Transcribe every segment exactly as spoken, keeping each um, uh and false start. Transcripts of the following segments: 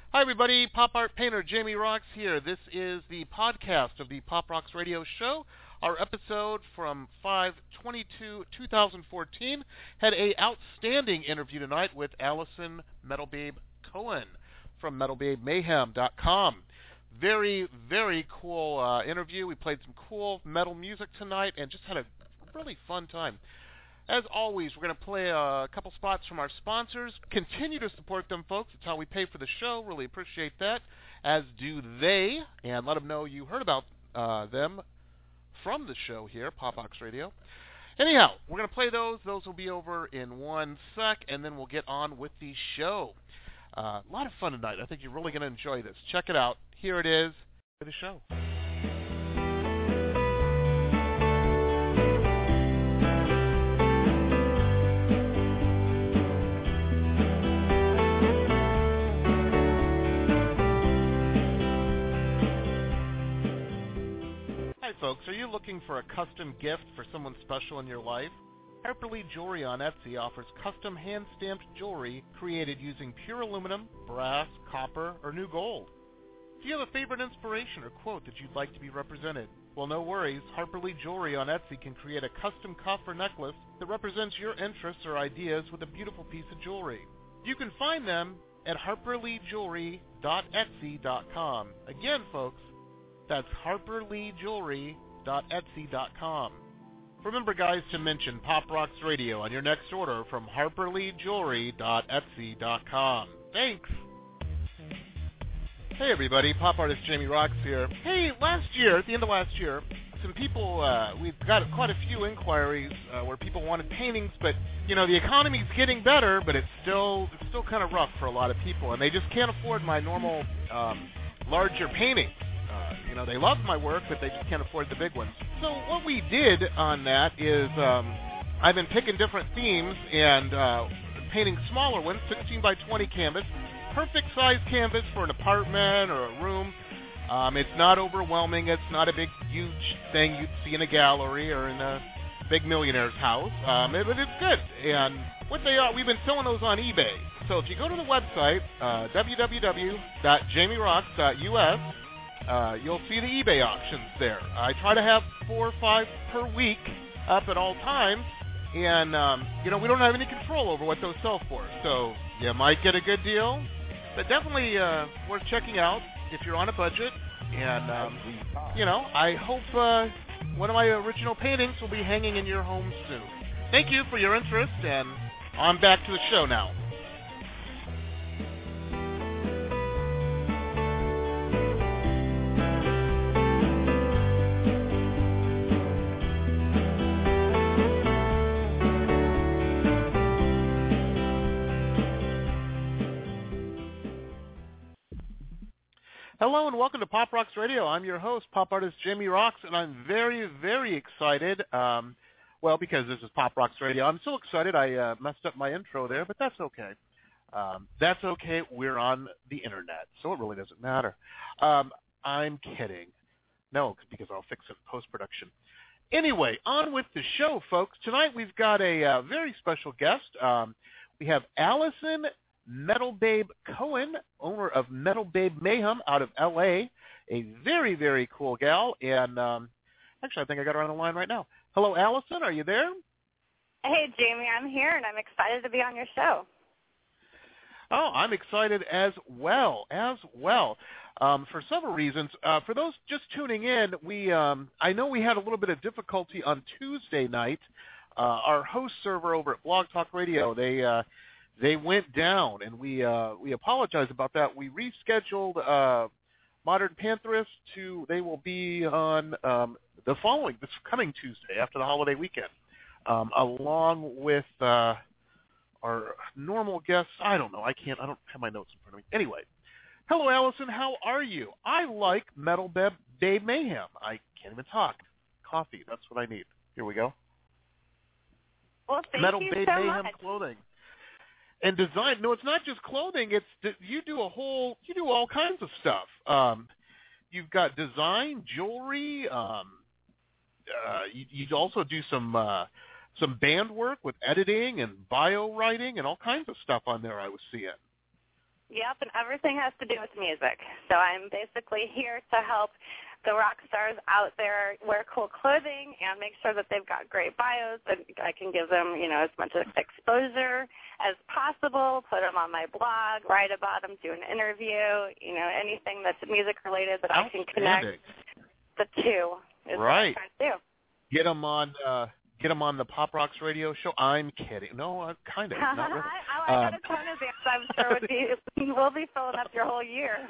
Hi, everybody. Pop art painter Jamie Rocks here. This is the podcast of the Pop Rocks Radio Show. Our episode from five twenty-two twenty fourteen had a outstanding interview tonight with Allison Metal Babe Cohen from metal babe mayhem dot com. Very, very cool uh, interview. We played some cool metal music tonight and just had a really fun time. As always, we're going to play a couple spots from our sponsors. Continue to support them, folks. It's how we pay for the show. Really appreciate that, as do they. And let them know you heard about uh, them from the show here, Pop Rocks Radio. Anyhow, we're going to play those. Those will be over in one sec, and then we'll get on with the show. Uh, a lot of fun tonight. I think you're really going to enjoy this. Check it out. Here it is for the show. Hi folks, are you looking for a custom gift for someone special in your life? Harper Lee Jewelry on Etsy offers custom hand-stamped jewelry created using pure aluminum, brass, copper, or new gold. Do you have a favorite inspiration or quote that you'd like to be represented? Well, no worries. Harper Lee Jewelry on Etsy can create a custom cuff or necklace that represents your interests or ideas with a beautiful piece of jewelry. You can find them at harper lee jewelry dot etsy dot com. Again, folks, that's harper lee jewelry dot etsy dot com. Remember, guys, to mention Pop Rocks Radio on your next order from harper lee jewelry dot etsy dot com. Thanks! Hey, everybody. Pop artist Jamie Rocks here. Hey, last year, at the end of last year, some people, uh, we've got quite a few inquiries uh, where people wanted paintings, but, you know, the economy's getting better, but it's still it's still kind of rough for a lot of people, and they just can't afford my normal um, larger paintings. Uh, you know, they love my work, but they just can't afford the big ones. So what we did on that is um, I've been picking different themes and uh, painting smaller ones, sixteen by twenty canvas, perfect size canvas for an apartment or a room. Um, it's not overwhelming. It's not a big, huge thing you'd see in a gallery or in a big millionaire's house, um, it, but it's good. And what they are, we've been selling those on eBay. So if you go to the website, uh, w w w dot jamie rocks dot u s, Uh, you'll see the eBay auctions there. I try to have four or five per week up at all times, and, um, you know, we don't have any control over what those sell for. So you might get a good deal, but definitely uh, worth checking out if you're on a budget. And, um, you know, I hope uh, one of my original paintings will be hanging in your home soon. Thank you for your interest, and on back to the show now. Hello and welcome to Pop Rocks Radio. I'm your host, pop artist Jamie Rocks, and I'm very, very excited. Um, well, because this is Pop Rocks Radio, I'm so excited I uh, messed up my intro there, but that's okay. Um, that's okay. We're on the internet, so it really doesn't matter. Um, I'm kidding. No, because I'll fix it in post-production. Anyway, on with the show, folks. Tonight we've got a uh, very special guest. Um, we have Allison Metal Babe Cohen, owner of Metal Babe Mayhem out of L A, a very, very cool gal. And um, actually, I think I got her on the line right now. Hello, Allison. Are you there? Hey, Jamie. I'm here, and I'm excited to be on your show. Oh, I'm excited as well, as well, um, for several reasons. Uh, for those just tuning in, we um, I know we had a little bit of difficulty on Tuesday night. Uh, our host server over at Blog Talk Radio, they uh, They went down, and we uh, we apologize about that. We rescheduled uh, Modern Pantherist to, they will be on um, the following, this coming Tuesday after the holiday weekend, um, along with uh, our normal guests. I don't know. I can't, I don't have my notes in front of me. Anyway, hello, Allison. How are you? I like Metal Babe, Babe Mayhem. I can't even talk. Coffee, that's what I need. Here we go. Well, thank Metal you Babe so Mayhem much. clothing. And design. No, it's not just clothing. It's you do a whole. You do all kinds of stuff. Um, you've got design, jewelry. Um, uh, you, you also do some uh, some band work with editing and bio writing and all kinds of stuff on there. I was seeing. Yep, and everything has to do with music. So I'm basically here to help the rock stars out there wear cool clothing and make sure that they've got great bios, and I can give them, you know, as much exposure as possible, put them on my blog, write about them, do an interview, you know, anything that's music related that I can connect the two is right. what I'm trying to do. Get them on uh, get them on the Pop Rocks radio show. I'm kidding. No, uh, kind of. Not really. I, I got um, a ton of bands I'm sure would be, we'll be filling up your whole year.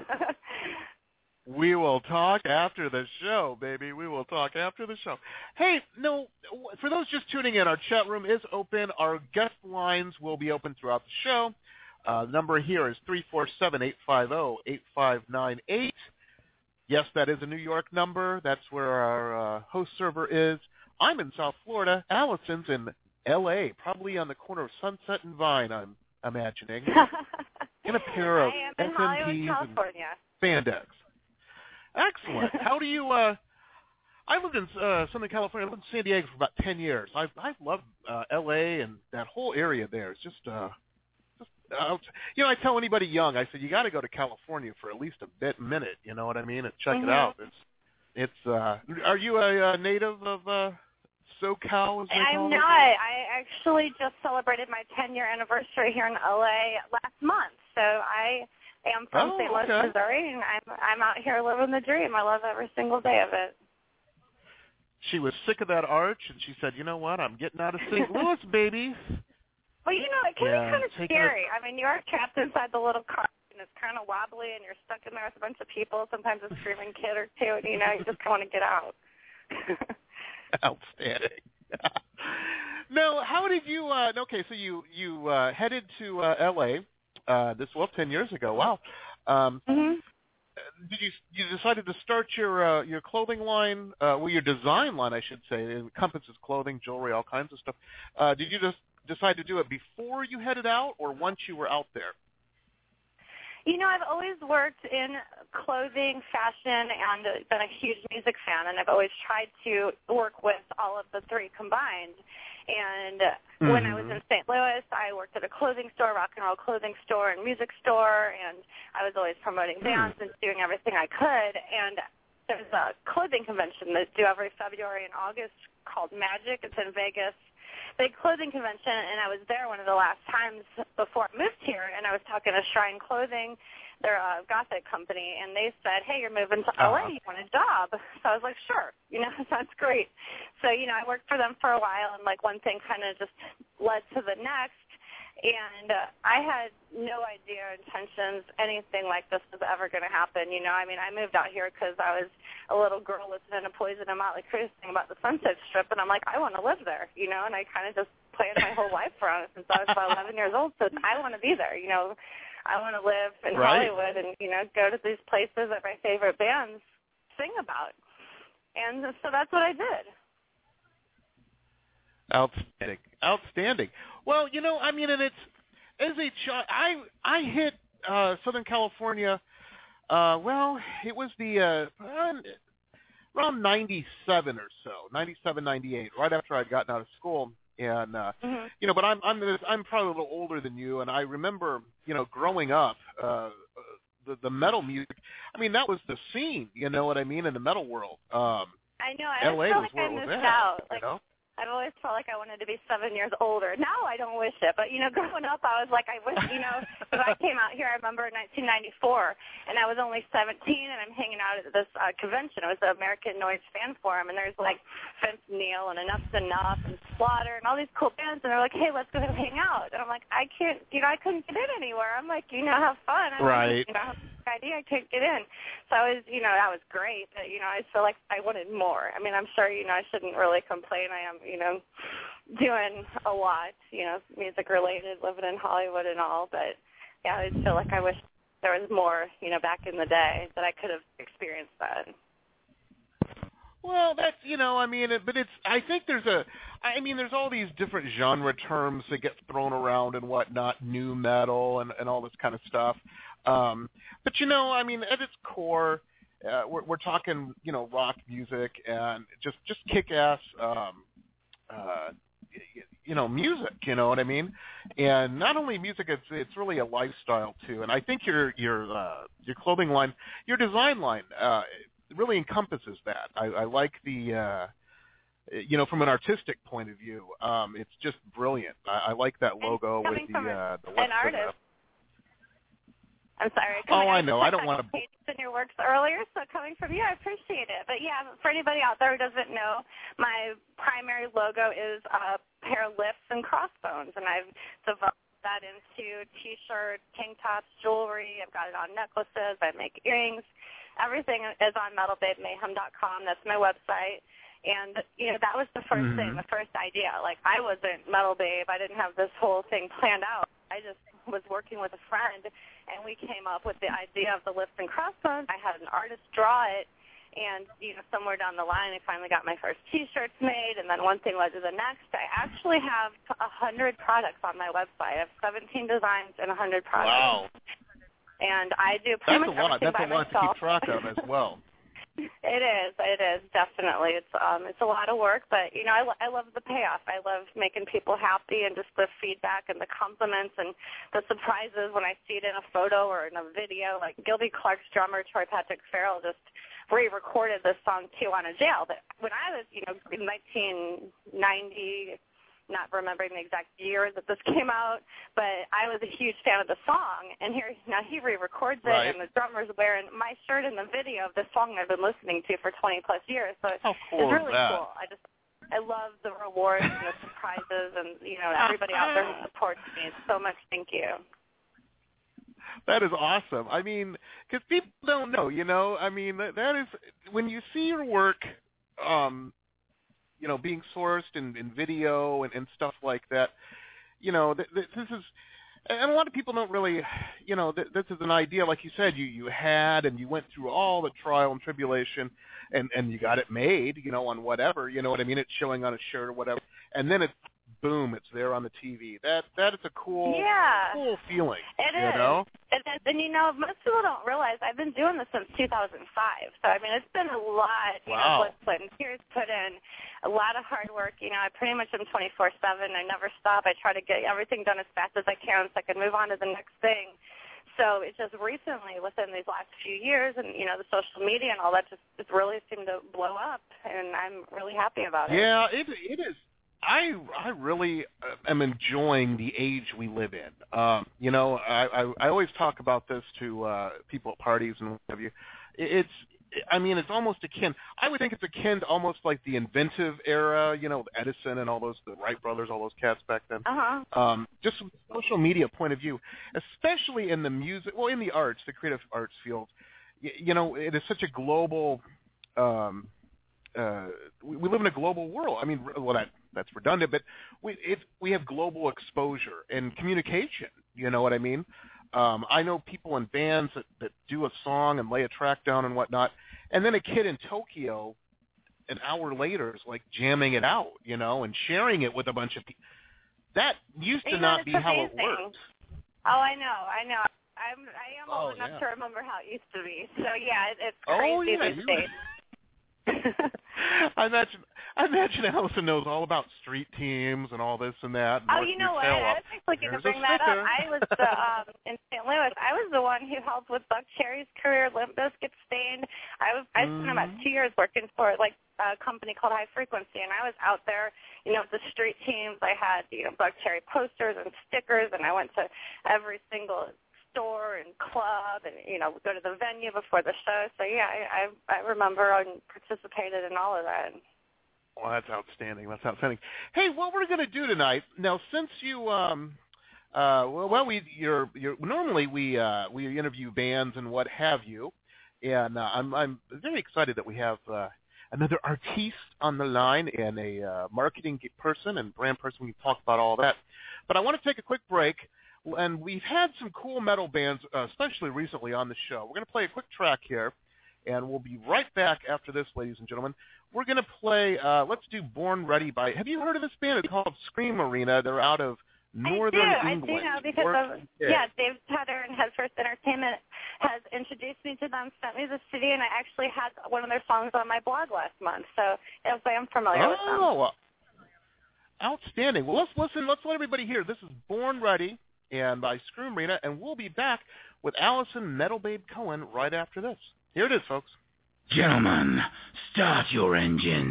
We will talk after the show, baby. We will talk after the show. Hey, no, for those just tuning in, our chat room is open. Our guest lines will be open throughout the show. Uh, the number here is three four seven, eight five zero, eight five nine eight. Yes, that is a New York number. That's where our uh, host server is. I'm in South Florida. Allison's in L A, probably on the corner of Sunset and Vine, I'm imagining, in a pair of I am S in M Hollywood, Ps California. and spandex. Excellent. How do you? Uh, I lived in uh, Southern California. I lived in San Diego for about ten years. I've I've loved uh, L A and that whole area there. It's just, uh, just uh, you know, I tell anybody young, I said you got to go to California for at least a bit minute. You know what I mean? And check mm-hmm. it out. It's it's. Uh, are you a, a native of uh, SoCal? As they I'm call not. it? I actually just celebrated my ten-year anniversary here in L A last month, so I. I'm from oh, Saint Louis, okay. Missouri, and I'm I'm out here living the dream. I love every single day of it. She was sick of that arch, and she said, "You know what? I'm getting out of Saint Louis, baby." Well, you know, it can yeah, be kind of scary. It. I mean, you are trapped inside the little car, and it's kind of wobbly, and you're stuck in there with a bunch of people. Sometimes a screaming kid or two, and you know, you just want to get out. Outstanding. No, how did you? Uh, okay, so you you uh, headed to uh, L A. Uh, this well ten years ago. Wow. Um, mm-hmm. Did you you decided to start your uh, your clothing line? Uh, well, your design line, I should say. It encompasses clothing, jewelry, all kinds of stuff. Uh, did you just decide to do it before you headed out, or once you were out there? You know, I've always worked in clothing, fashion, and been a huge music fan, and I've always tried to work with all of the three combined. And mm-hmm. when I was in Saint Louis, I worked at a clothing store, rock and roll clothing store and music store, and I was always promoting bands mm. and doing everything I could. And there's a clothing convention that's due every February and August called Magic. It's in Vegas. Big clothing convention, and I was there one of the last times before I moved here, and I was talking to Shrine Clothing. They're a gothic company, and they said, hey, you're moving to L A. Uh-huh. You want a job? So I was like, sure. You know, that's great. So, you know, I worked for them for a while, and, like, one thing kind of just led to the next. And uh, I had no idea or intentions anything like this was ever going to happen. You know, I mean, I moved out here because I was a little girl listening to Poison and Motley Crue sing about the Sunset Strip, and I'm like, I want to live there, you know, and I kind of just planned my whole life around it since I was about eleven years old. So I want to be there, you know. I want to live in right. Hollywood and, you know, go to these places that my favorite bands sing about. And so that's what I did. Outstanding. Outstanding. Well, you know, I mean, and it's, as a child, I, I hit uh, Southern California, uh, well, it was the, uh, around ninety-seven or so, ninety-seven, ninety-eight, right after I'd gotten out of school. And, uh, mm-hmm. you know, but I'm, I'm, I'm probably a little older than you, and I remember, you know, growing up, uh, the, the metal music, I mean, that was the scene, you know what I mean, in the metal world. Um, I know, I L A feel was like where I it was missed at, out. Like, you know? I've always felt like I wanted to be seven years older. Now I don't wish it, but, you know, growing up I was like, I wish, you know, because I came out here, I remember in nineteen ninety-four, and I was only seventeen, and I'm hanging out at this uh, convention. It was the American Noise Fan Forum, and there's, like, Fence Neil and Enough's Enough and Slaughter and all these cool bands, and they're like, hey, let's go hang out. And I'm like, I can't, you know, I couldn't get in anywhere. I'm like, you know, have fun. I'm right. Like, you know, idea I can't get in. So I was, you know, that was great. But, you know, I feel like I wanted more. I mean, I'm sure, you know, I shouldn't really complain. I am, you know, doing a lot, you know, music related, living in Hollywood and all. But, yeah, I feel like I wish there was more, you know, back in the day that I could have experienced that. Well, that's, you know, I mean, it, but it's, I think there's a, I mean, there's all these different genre terms that get thrown around and whatnot, new metal and, and all this kind of stuff. Um, but, you know, I mean, at its core, uh, we're, we're talking, you know, rock music and just, just kick-ass, um, uh, you know, music. You know what I mean? And not only music, it's it's really a lifestyle too. And I think your your uh, your clothing line, your design line, uh, really encompasses that. I, I like the. Uh, You know, from an artistic point of view, um, it's just brilliant. I, I like that logo with the uh, the an lips artist. and the... I'm sorry. Oh, I know. I don't want to. In your works earlier, so coming from you, I appreciate it. But yeah, for anybody out there who doesn't know, my primary logo is a pair of lips and crossbones, and I've developed that into T-shirts, tank tops, jewelry. I've got it on necklaces. I make earrings. Everything is on metal babe mayhem dot com. That's my website. And, you know, that was the first mm-hmm. thing, the first idea. Like, I wasn't Metal Babe. I didn't have this whole thing planned out. I just was working with a friend, and we came up with the idea of the lips and crossbones. I had an artist draw it, and, you know, somewhere down the line, I finally got my first T-shirts made, and then one thing led to the next. I actually have one hundred products on my website. I have seventeen designs and one hundred products. Wow. And I do pretty That's much a lot. everything That's by a lot myself. to keep track of as well. It is. It is definitely. It's um, it's a lot of work, but you know, I, lo- I love the payoff. I love making people happy and just the feedback and the compliments and the surprises when I see it in a photo or in a video. Like Gilby Clarke's drummer Troy Patrick Farrell just re-recorded this song too on a jail. That when I was, you know, in nineteen ninety. Not remembering the exact year that this came out, but I was a huge fan of the song, and here now he re-records it, right. and the drummer's wearing my shirt in the video of the song I've been listening to for twenty plus years. So it's, How cool it's is really that? cool. I just I love the rewards and the surprises, and you know everybody out there who supports me. So much thank you. That is awesome. I mean, because people don't know, you know. I mean, that, that is when you see your work. Um, you know, being sourced in, in video and, and stuff like that, you know, th- th- this is, and a lot of people don't really, you know, th- this is an idea, like you said, you, you had, and you went through all the trial and tribulation, and, and you got it made, you know, on whatever, you know what I mean, it's showing on a shirt or whatever, and then it's, boom, it's there on the T V. That That is a cool, yeah. cool feeling, it you is. know? It is. And, you know, most people don't realize I've been doing this since two thousand five. So, I mean, it's been a lot, you Wow. know, blood, sweat, and tears put in, a lot of hard work. You know, I pretty much am twenty-four seven. I never stop. I try to get everything done as fast as I can so I can move on to the next thing. So it's just recently, within these last few years, and, you know, the social media and all that just, just really seemed to blow up, and I'm really happy about it. Yeah, it it is. I I really am enjoying the age we live in. Um, you know, I, I I always talk about this to uh, people at parties and what have you. It's I mean, it's almost akin. I would think it's akin to almost like the inventive era. You know, Edison and all those, the Wright brothers, all those cats back then. Uh huh. Um, just from a social media point of view, especially in the music, well, in the arts, the creative arts field. You, you know, it is such a global. Um, uh, we, we live in a global world. I mean, well, that. That's redundant, but we it, we have global exposure and communication. You know what I mean? Um, I know people in bands that, that do a song and lay a track down and whatnot, and then a kid in Tokyo an hour later is like jamming it out, you know, and sharing it with a bunch of people. That used to you not know, be amazing. how it worked. Oh, I know, I know. I'm I am oh, old enough yeah. to remember how it used to be. So yeah, it, it's crazy oh, yeah, these you days. I imagine I imagine Allison knows all about street teams and all this and that. And oh, you know what? I was actually going to bring that up. I was the, um, in Saint Louis. I was the one who helped with Buck Cherry's career, Limp Bizkit, Stained. I was I spent mm. about two years working for like a company called High Frequency, and I was out there, you know, with the street teams. I had you know Buck Cherry posters and stickers, and I went to every single store and club, and you know, go to the venue before the show. So yeah, I I, I remember and participated in all of that. Well, that's outstanding. That's outstanding. Hey, what we're going to do tonight? Now, since you, um, uh, well, well, we, you're, you're normally we uh, we interview bands and what have you, and uh, I'm I'm very excited that we have uh, another artiste on the line and a uh, marketing person and brand person. We can talk about all that, but I want to take a quick break. And we've had some cool metal bands, uh, especially recently, on the show. We're going to play a quick track here, and we'll be right back after this, ladies and gentlemen. We're going to play, uh, let's do Born Ready by, have you heard of this band? It's called Scream Arena. They're out of Northern I do, England. I do know because of, yeah. yeah, Dave Tutter and Headfirst Entertainment has introduced me to them, sent me the C D, and I actually had one of their songs on my blog last month. So that's why I'm familiar oh, with them. Outstanding. Well, let's listen. Let's let everybody hear. This is Born Ready and by Screamerina, and we'll be back with Allison Metal Babe Cohen right after this. Here it is, folks. Gentlemen, start your engine.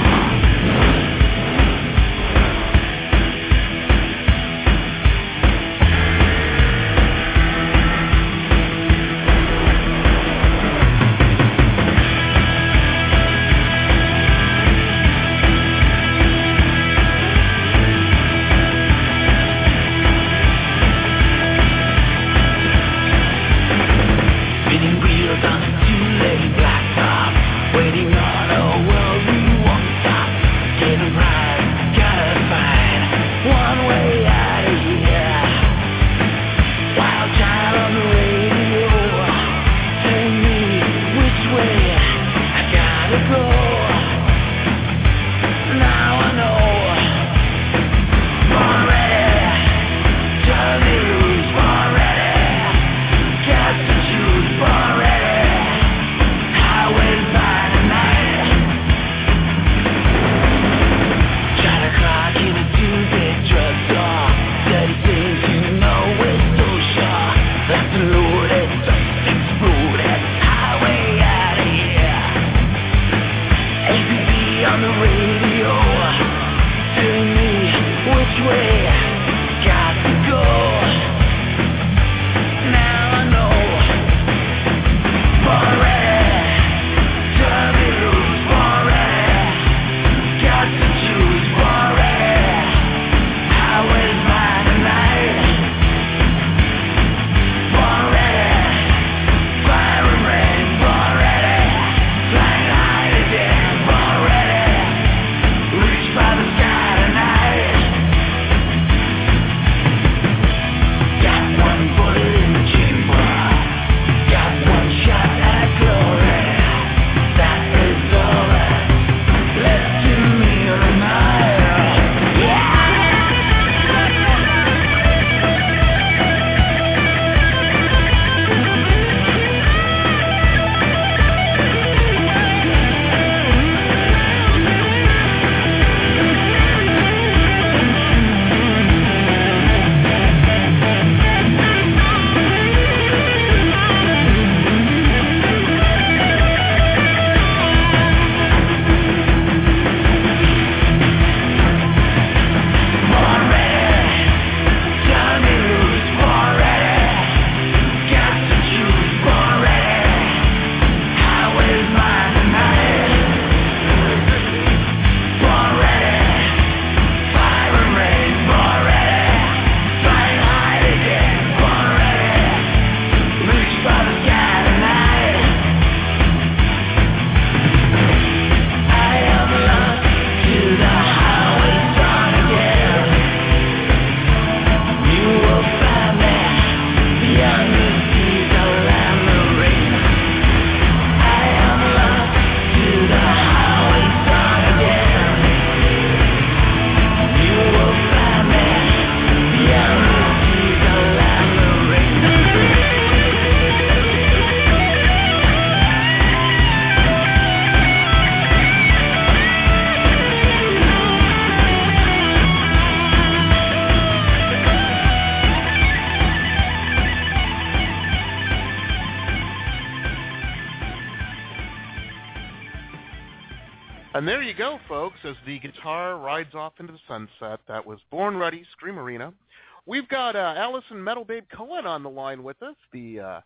And there you go, folks, as the guitar rides off into the sunset. That was Born Ready, Screamerina. We've got uh, Allison Metal Babe Cohen on the line with us, the uh,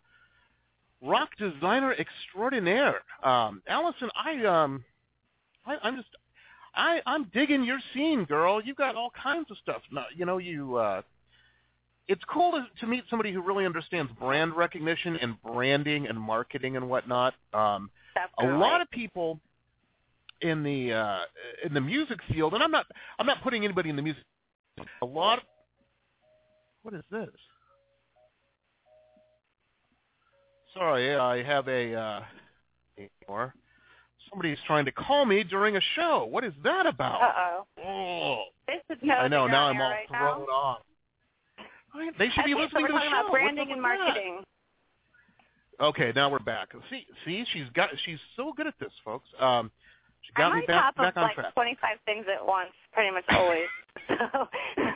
rock designer extraordinaire. Um, Allison, I, um, I, I'm just, I, I'm digging your scene, girl. You've got all kinds of stuff. No, you know, you. Uh, it's cool to, to meet somebody who really understands brand recognition and branding and marketing and whatnot. Um, a lot of people in the uh, in the music field, and I'm not I'm not putting anybody in the music. A lot. Of, what is this? Sorry, I have a. Uh, or somebody's trying to call me during a show. What is that about? Uh-oh. Oh. This is no I know. Now I'm all right thrown now. off. They should be okay, listening so to we're the talking show. about branding and marketing. Okay, now we're back. See, see, she's got, she's so good at this, folks. Um, She got I'm me back, on top back of on like track. twenty-five things at once, pretty much always. So.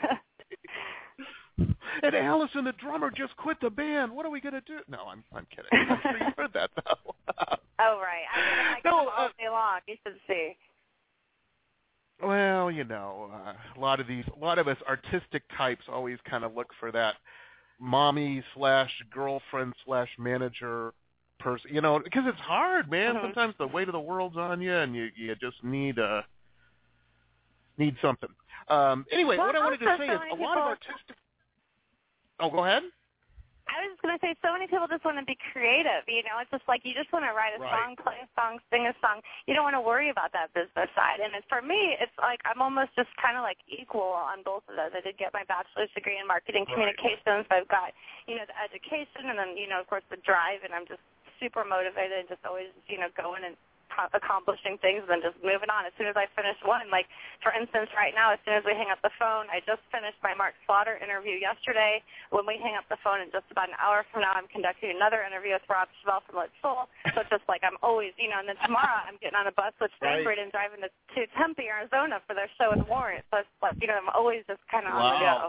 And Allison, the drummer, just quit the band. What are we gonna do? No, I'm I'm kidding. I'm sure you heard that though. Oh right, I mean, I no, come all uh, day long. You should see. Well, you know, uh, a lot of these, a lot of us artistic types always kind of look for that mommy slash girlfriend slash manager person, you know, because it's hard, man. Mm-hmm. Sometimes the weight of the world's on you, and you you just need uh need something. Um, anyway, well, what I wanted to say so is a people, lot of artistic. Oh, go ahead. I was just going to say, so many people just want to be creative. You know, it's just like you just want to write a Right. song, play a song, sing a song. You don't want to worry about that business side. And it's, for me, it's like I'm almost just kind of like equal on both of those. I did get my bachelor's degree in marketing Right. communications. I've got, you know, the education and then, you know, of course, the drive. And I'm just super motivated and just always, you know, going and accomplishing things and then just moving on as soon as I finish one. Like, for instance, right now, as soon as we hang up the phone, I just finished my Mark Slaughter interview yesterday. When we hang up the phone in just about an hour from now, I'm conducting another interview with Rob Chevelle from Let's Soul. So it's just like I'm always, you know, and then tomorrow I'm getting on a bus with Stanford Right. and driving to, to Tempe, Arizona for their show with Warrant. So it's like, you know, I'm always just kind of Wow. on the go.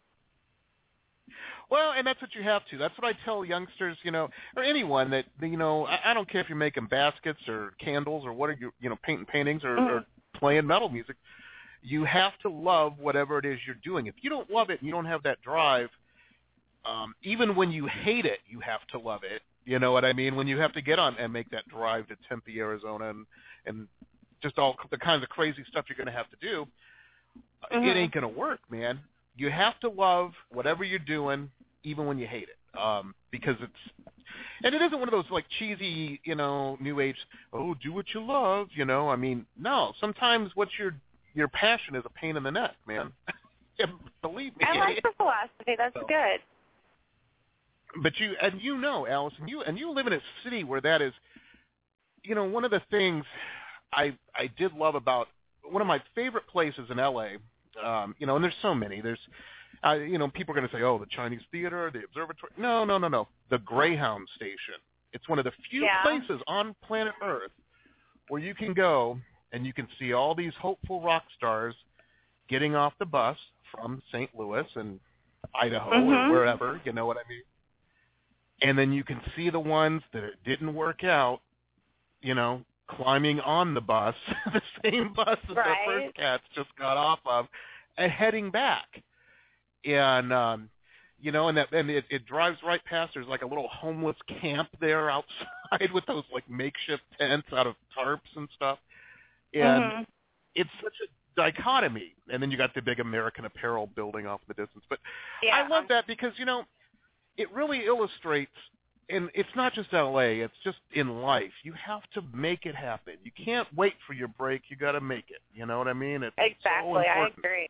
Well, and that's what you have to. That's what I tell youngsters, you know, or anyone that, you know, I, I don't care if you're making baskets or candles or what are you, you know, painting paintings or, Mm-hmm. or playing metal music. You have to love whatever it is you're doing. If you don't love it and you don't have that drive, um, even when you hate it, you have to love it. You know what I mean? When you have to get on and make that drive to Tempe, Arizona, and, and just all the kinds of crazy stuff you're going to have to do, Mm-hmm. it ain't going to work, man. You have to love whatever you're doing, even when you hate it, um, because it's, and it isn't one of those like cheesy, you know, new age. Oh, do what you love, you know. I mean, no. Sometimes what your your passion is a pain in the neck, man. Believe me. I like the philosophy. That's So. good. But you and you know, Allison, you and you live in a city where that is, you know, one of the things I I did love about one of my favorite places in L A. Um, you know, and there's so many. There's, uh, you know, people are going to say, oh, the Chinese Theater, the Observatory. No, no, no, no. The Greyhound Station. It's one of the few Yeah. places on planet Earth where you can go and you can see all these hopeful rock stars getting off the bus from Saint Louis and Idaho Mm-hmm. or wherever, you know what I mean? And then you can see the ones that it didn't work out, you know, climbing on the bus, the same bus that Right. the first cats just got off of, and heading back. And, um, you know, and that and it, it drives right past. There's like a little homeless camp there outside with those like makeshift tents out of tarps and stuff. And Mm-hmm. it's such a dichotomy. And then you got the big American Apparel building off in the distance. But Yeah. I love that because, you know, it really illustrates, and it's not just L A, it's just in life. You have to make it happen. You can't wait for your break. You got to make it. You know what I mean? It's Exactly. so I important. agree.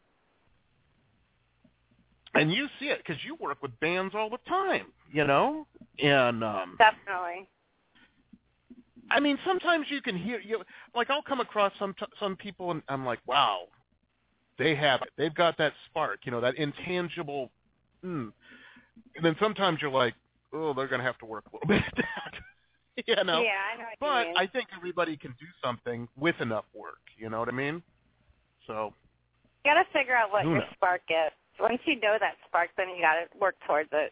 And you see it because you work with bands all the time, you know? And, um, Definitely. I mean, sometimes you can hear, you like I'll come across some some people and I'm like, wow, they have it. They've got that spark, you know, that intangible, mm. And then sometimes you're like, oh, they're going to have to work a little bit at that, you know? Yeah, I know what But you mean. I think everybody can do something with enough work, you know what I mean? So, You got to figure out what Who your knows? spark is. Once you know that spark, then you got to work towards it.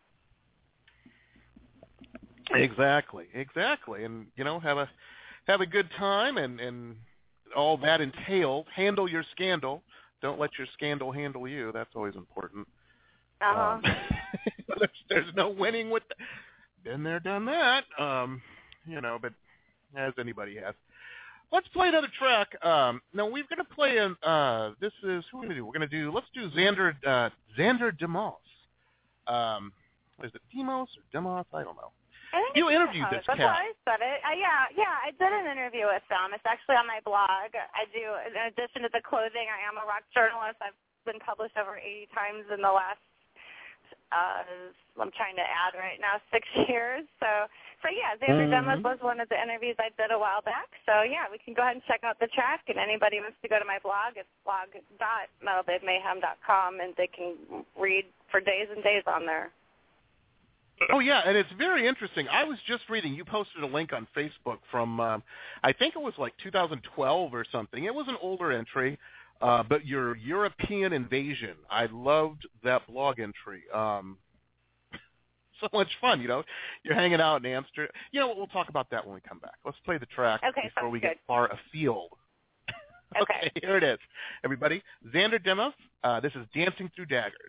exactly, exactly. And, you know, have a have a good time and, and all that entails. Handle your scandal. Don't let your scandal handle you. That's always important. Uh-huh. Um, there's, there's no winning with the, been there, done that. Um, you know, but as anybody has. Let's play another track. Um, now we're going to play. In, uh, this is who are we going to do? We're going to do. Let's do Xander uh, Xander Demos. Um, is it Demos or Demos? I don't know. I think You it's interviewed Demos. this That's cat. how I said it. Uh, yeah, yeah, I did an interview with them. It's actually on my blog. I do, in addition to the clothing, I am a rock journalist. I've been published over eighty times in the last, uh, I'm trying to add right now, six years. So, so yeah, Xander Mm-hmm. Demos was one of the interviews I did a while back. So, yeah, we can go ahead and check out the track. And anybody wants to go to my blog, it's blog dot metal babe mayhem dot com, and they can read for days and days on there. Oh, yeah, and it's very interesting. I was just reading, you posted a link on Facebook from, um, I think it was like two thousand twelve or something. It was an older entry, uh, but your European invasion. I loved that blog entry. Um, so much fun, you know. You're hanging out in Amsterdam. You know what? We'll talk about that when we come back. Let's play the track okay, before we good. get far afield. Okay. Okay, here it is. Everybody, Xander Demos, uh, this is Dancing Through Daggers.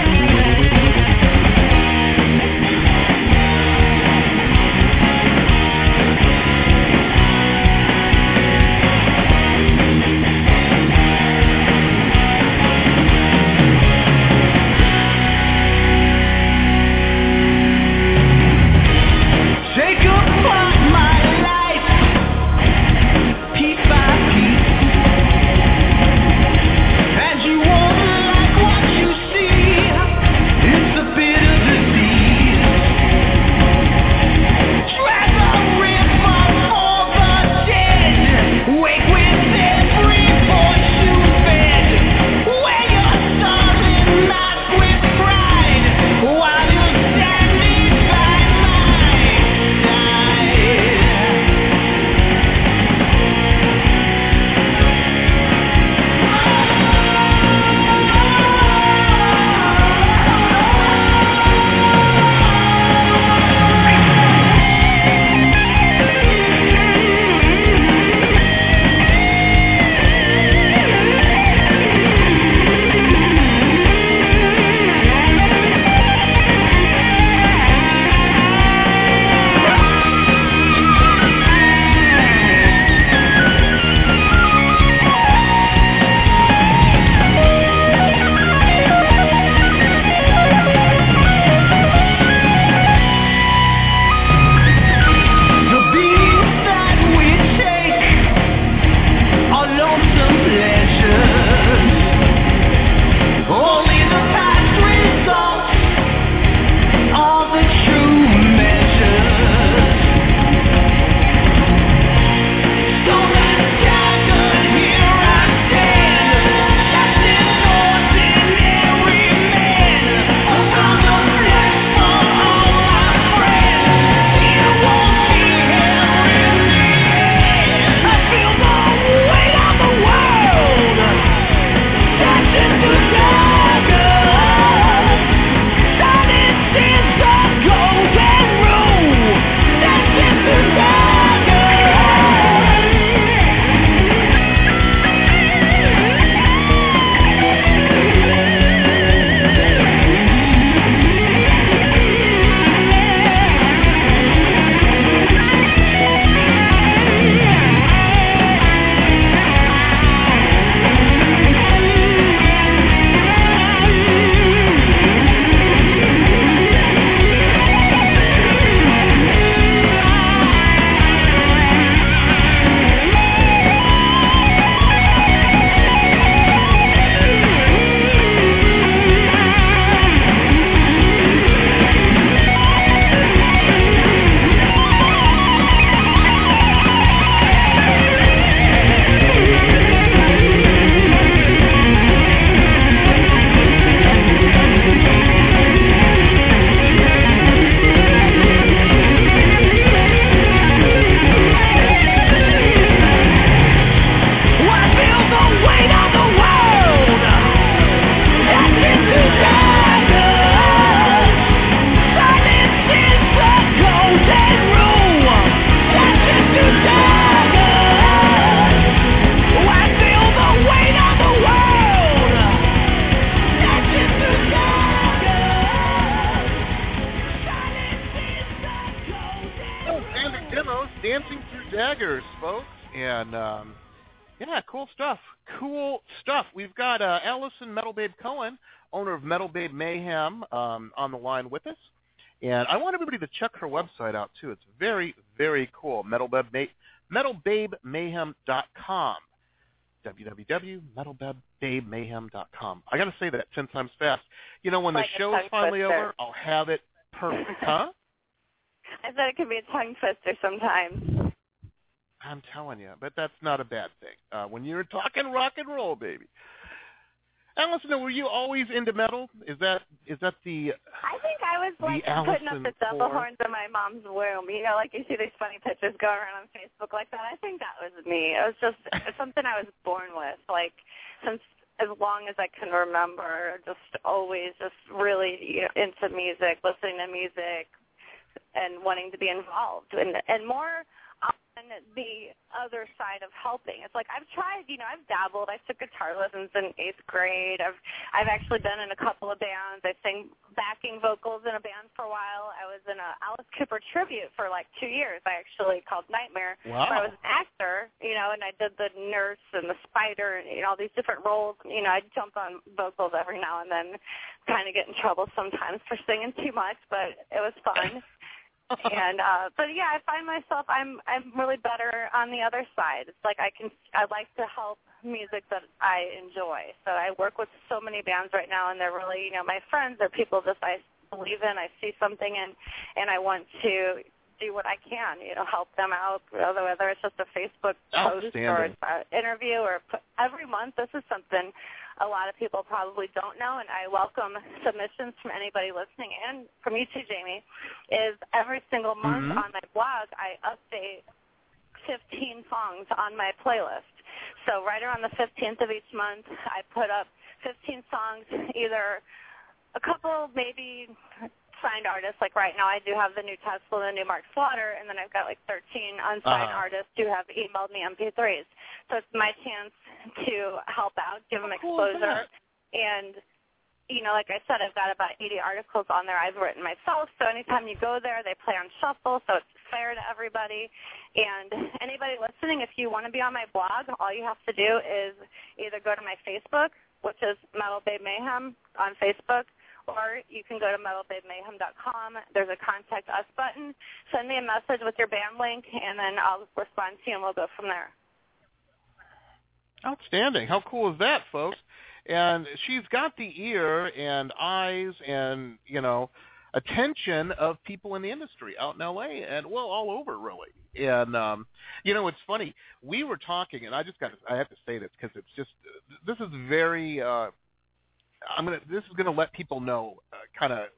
Dancing Through Daggers, folks, and um, yeah, cool stuff. Cool stuff. We've got uh, Allison Metal Babe Cohen, owner of Metal Babe Mayhem, um, on the line with us, and I want everybody to check her website out too. It's very, very cool. Metal Babe May- metal babe mayhem dot com. w w w dot metal babe mayhem dot com. I got to say that ten times fast. You know, when like the show is finally twister. over, I'll have it perfect, huh? I said it could be a tongue twister sometimes. I'm telling you, but that's not a bad thing. Uh, when you're talking rock and roll, baby. And listen, were you always into metal? Is that is that the? I think I was like putting up the devil horns in my mom's womb. You know, like you see these funny pictures going around on Facebook like that. I think that was me. It was just something I was born with. Like since as long as I can remember, just always just really you know, into music, listening to music, and wanting to be involved, and and more on the other side of helping. It's like I've tried, you know, I've dabbled. I took guitar lessons in eighth grade. I've I've actually been in a couple of bands. I sang backing vocals in a band for a while. I was in a Alice Cooper tribute for like two years. I actually called Nightmare. Wow. Where I was an actor, you know, and I did the nurse and the spider and you know all these different roles. You know, I'd jump on vocals every now and then, kind of get in trouble sometimes for singing too much, but it was fun. and uh but yeah, I find myself I'm I'm really better on the other side. It's like I can I like to help music that I enjoy. So I work with so many bands right now, and they're really, you know, my friends. They're people that I believe in. I see something in, and I want to do what I can, you know, help them out, whether whether it's just a Facebook post or an interview or every month. This is something a lot of people probably don't know, and I welcome submissions from anybody listening and from you too, Jamie, is every single month mm-hmm. on my blog I update fifteen songs on my playlist. So right around the fifteenth of each month, I put up fifteen songs, either a couple maybe signed artists, like right now I do have the new Tesla and the new Mark Slaughter, and then I've got like thirteen unsigned uh-huh. artists who have emailed me M P threes. So it's my chance to help out, give them exposure, and you know, like I said, I've got about eighty articles on there I've written myself, so anytime you go there, they play on shuffle, so it's fair to everybody. And anybody listening, if you want to be on my blog, all you have to do is either go to my Facebook, which is Metal Babe Mayhem on Facebook, or you can go to metal babe mayhem dot com. There's a Contact Us button. Send me a message with your band link, and then I'll respond to you, and we'll go from there. Outstanding. How cool is that, folks? And she's got the ear and eyes and, you know, attention of people in the industry out in L A and, well, all over, really. And, um, you know, it's funny. We were talking, and I just got to, I have to say this because it's just, this is very, uh, I'm gonna. This is gonna let people know, uh, kind of,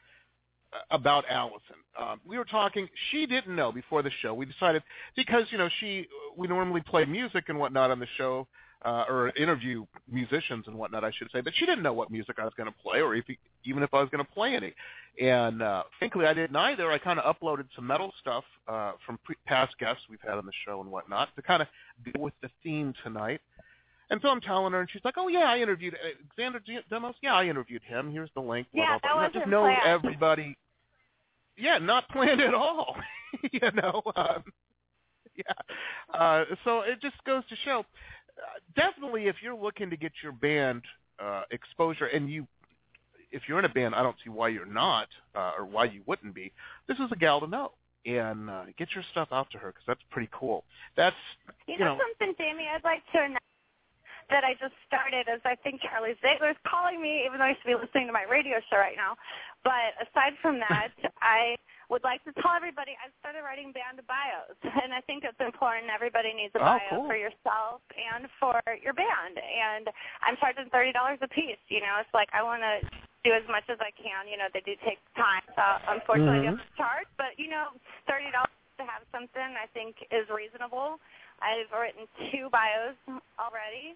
about Allison. Um, we were talking. She didn't know before the show. We decided because you know she. We normally play music and whatnot on the show, uh, or interview musicians and whatnot, I should say. But she didn't know what music I was going to play, or if, even if I was going to play any. And uh, frankly, I didn't either. I kind of uploaded some metal stuff uh, from pre- past guests we've had on the show and whatnot to kind of go with the theme tonight. And so I'm telling her, and she's like, "Oh yeah, I interviewed Xander Demos. Yeah, I interviewed him. Here's the link." Blah, yeah, blah, blah. that wasn't just know planned. everybody. Yeah, not planned at all. you know, um, yeah. Uh, so it just goes to show, uh, definitely, if you're looking to get your band uh, exposure, and you, if you're in a band, I don't see why you're not, uh, or why you wouldn't be. This is a gal to know. And uh, get your stuff out to her because that's pretty cool. That's you, you know, know something, Jamie. I'd like to announce that I just started is I think Charlie Ziegler's calling me, even though I should be listening to my radio show right now. But aside from that, I would like to tell everybody I've started writing band bios, and I think it's important. Everybody needs a oh, bio cool. for yourself and for your band. And I'm charging thirty dollars a piece. You know, it's like I want to do as much as I can. You know, they do take time. So unfortunately, mm-hmm. I have to charge. But, you know, thirty dollars to have something I think is reasonable. I've written two bios already,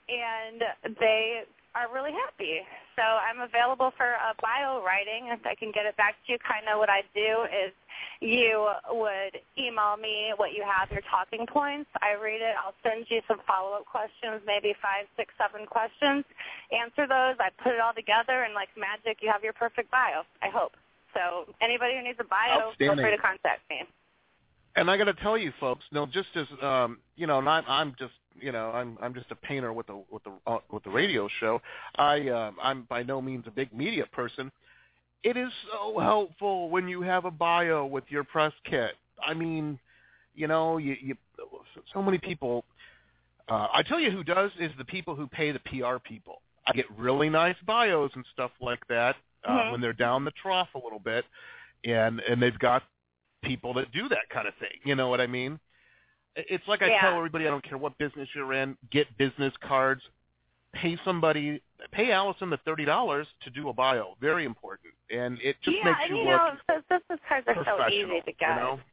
and they are really happy. So I'm available for a bio writing. If I can get it back to you, kind of what I do is you would email me what you have, your talking points. I read it. I'll send you some follow-up questions, maybe five, six, seven questions. Answer those. I put it all together, and like magic, you have your perfect bio, I hope. So anybody who needs a bio, feel free to contact me. And I got to tell you, folks, no, just as um, you know, and I'm, I'm just, you know, I'm, I'm just a painter with the, with the, uh, with the radio show. I, uh, I'm by no means a big media person. It is so helpful when you have a bio with your press kit. I mean, you know, you, you so many people. Uh, I tell you, who does is the people who pay the P R people. I get really nice bios and stuff like that uh, mm-hmm. when they're down the trough a little bit, and and they've got people that do that kind of thing. You know what I mean? It's like I yeah. tell everybody, I don't care what business you're in, get business cards, pay somebody pay Allison the thirty dollars to do a bio. Very important, and it just yeah, makes and, you you look know, those business cards are so professional. easy to get. You know?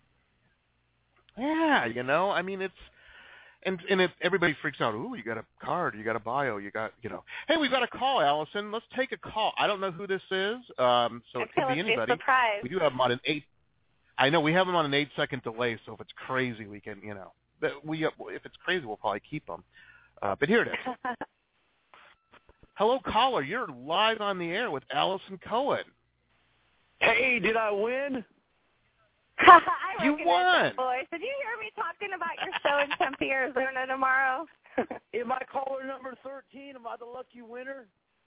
Yeah, you know, I mean, it's and and if everybody freaks out, ooh, you got a card, you got a bio, you got, you know, hey, we've got a call, Allison. Let's take a call. I don't know who this is, um, so I it could be anybody. Surprised. We do have them on an eight. I know we have them on an eight-second delay, so if it's crazy, we can, you know, but we if it's crazy, we'll probably keep them. Uh, but here it is. Hello, caller. You're live on the air with Allison Cohen. Hey, did I win? I You won. That voice. Did you hear me talking about your show in Tempe, Arizona tomorrow? Am I caller number thirteen? Am I the lucky winner?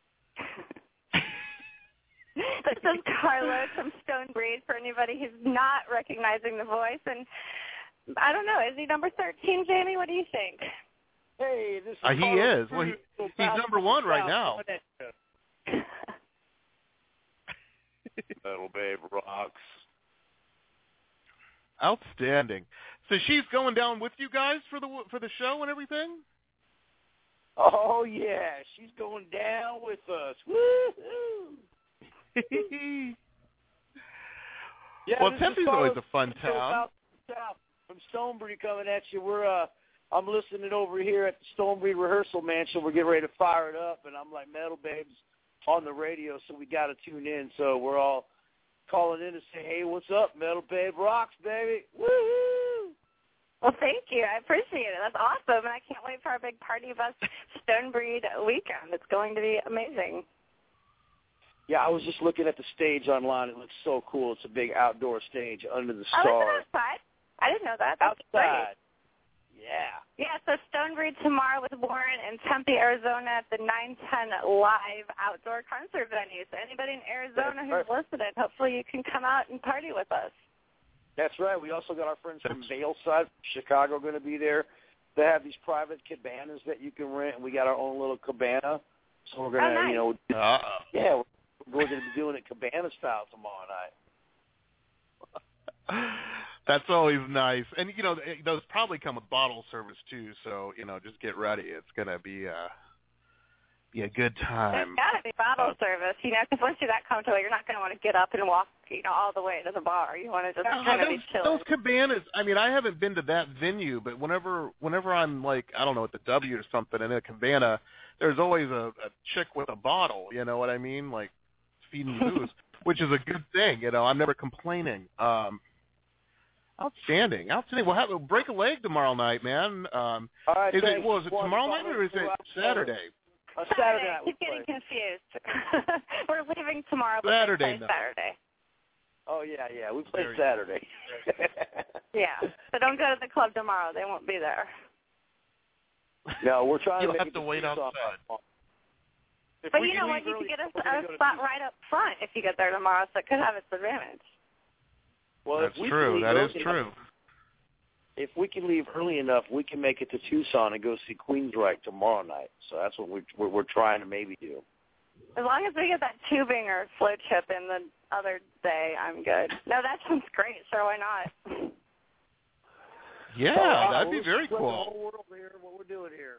This is Carlos from Stonebreed for anybody who's not recognizing the voice. And I don't know, is he number thirteen, Jamie? What do you think? Hey, this is uh, he Carlos is. Well, he, Cruz, he's number one right now. Metal Babe rocks. Outstanding. So she's going down with you guys for the for the show and everything? Oh, yeah. She's going down with us. Woo-hoo! Yeah, well, this Tempe's is always Carlos a fun Cruz town. out south from Stonebreed coming at you. We're uh, I'm listening over here at the Stonebreed Rehearsal Mansion. We're getting ready to fire it up, and I'm like, Metal Babes on the radio, so we got to tune in. So we're all calling in to say, hey, what's up, Metal Babe rocks, baby. Woo-hoo! Well, thank you. I appreciate it. That's awesome, and I can't wait for our big Party Bus Stonebreed weekend. It's going to be amazing. Yeah, I was just looking at the stage online. It looks so cool. It's a big outdoor stage under the Oh, is stars. it outside? I didn't know that. That's Outside. Great. Yeah. Yeah, so Stonebreed tomorrow with Warren in Tempe, Arizona at the nine ten Live outdoor concert venue. So anybody in Arizona who's listening, hopefully you can come out and party with us. That's right. We also got our friends from Valeside, Chicago, going to be there. They have these private cabanas that you can rent, and we got our own little cabana. So we're going to, oh, nice. you know, Uh-oh. yeah, we're, we're going to be doing it cabana style tomorrow night. That's always nice. And, you know, those probably come with bottle service, too. So, you know, just get ready. It's going to be, uh, be a good time. There's got to be bottle uh, service, you know, because once you're that comfortable, you're not going to want to get up and walk, you know, all the way to the bar. You want to just uh, kind of those, be chilling. Those cabanas, I mean, I haven't been to that venue, but whenever whenever I'm, like, I don't know, at the W or something in a cabana, there's always a, a chick with a bottle, you know what I mean? Like, feeding booze, which is a good thing, you know. I'm never complaining. Um Outstanding, outstanding. We'll have we'll break a leg tomorrow night, man. Um, All right, is thanks. it well? Is it tomorrow night or is it Saturday? Uh, Saturday night. Keep getting confused. We're leaving tomorrow, but Saturday we play night. Saturday. Oh yeah, yeah. We play Very Saturday. Yeah, so don't go to the club tomorrow. They won't be there. No, we're trying You'll to have make to it wait outside. If But we you can know what? leave You early, could get we're a, gonna a go to spot two. right up front if you get there tomorrow, so it could have its advantage. Well, That's if we true. can That leave is early true. Enough, if we can leave early enough, we can make it to Tucson and go see Queensryche tomorrow night. So that's what we're, we're, we're trying to maybe do. As long as we get that tubing or float chip in the other day, I'm good. No, that sounds great. Sure, why not? Yeah, Oh, that'd well, be very let's cool. The whole world here, what we're doing here.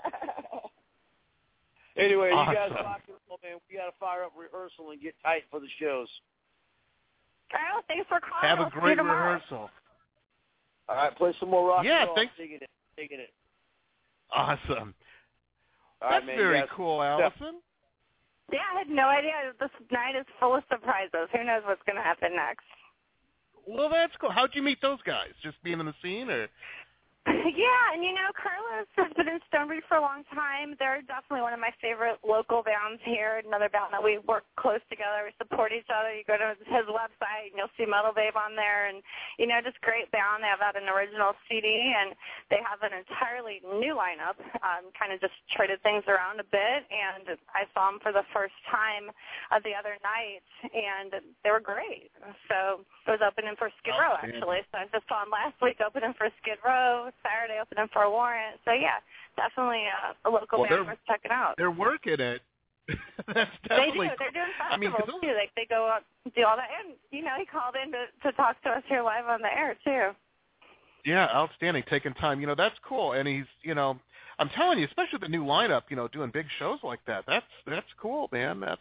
Anyway, Awesome. you guys rock and roll, man. We got to fire up rehearsal and get tight for the shows. Kyle, thanks for calling. Have a I'll see you great tomorrow. rehearsal. All right, play some more rock Yeah, and roll. thanks. I'm digging it. Digging it. Awesome. All That's right, man, very guys. cool, Allison. Yeah, I had no idea. This night is full of surprises. Who knows what's going to happen next? Well, that's cool. How'd you meet those guys? Just being in the scene, or? Yeah, and you know, Carlos has been in Stonebreed for a long time. They're definitely one of my favorite local bands here. Another band that we work close together. We support each other. You go to his website and you'll see Metal Babe on there, and you know, just great band. They have out an original C D, and they have an entirely new lineup. Um, kind of just traded things around a bit, and I saw them for the first time uh, the other night, and they were great. So I was opening for Skid Row actually. So I just saw them last week opening for Skid Row. Saturday opening for Warrant. So, yeah, definitely uh, a local well, band worth checking out. They're working it. That's They definitely do. They're doing festivals, I mean, too. Like, they go out and do all that. And, you know, he called in to, to talk to us here live on the air, too. Yeah, outstanding. Taking time. You know, that's cool. And he's, you know, I'm telling you, especially the new lineup, you know, doing big shows like that. That's that's cool, man. That's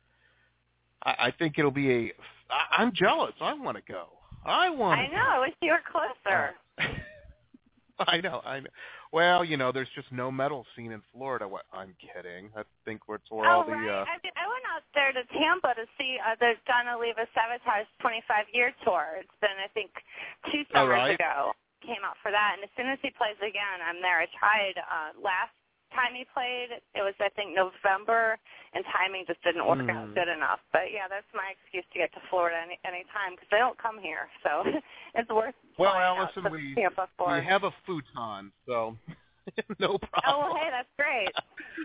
I, I think it'll be a. I, I'm jealous. I want to go. I want. I know. I wish you were closer. Uh, I know. I know. Well, you know, there's just no metal scene in Florida. What? I'm kidding. I think where it's where oh, all the. right. Uh, I mean, I went out there to Tampa to see uh, the John Oliva Sabotage twenty-five year tour. It's been, I think, two oh, summers right. ago. Came out for that, and as soon as he plays again, I'm there. I tried uh, last time he played. It was, I think, November, and timing just didn't work mm. out good enough. But yeah, that's my excuse to get to Florida any any time because they don't come here, so it's worth. Well, flying Allison, out to we Tampa for. we have a futon, so no problem. Oh, well, hey, that's great.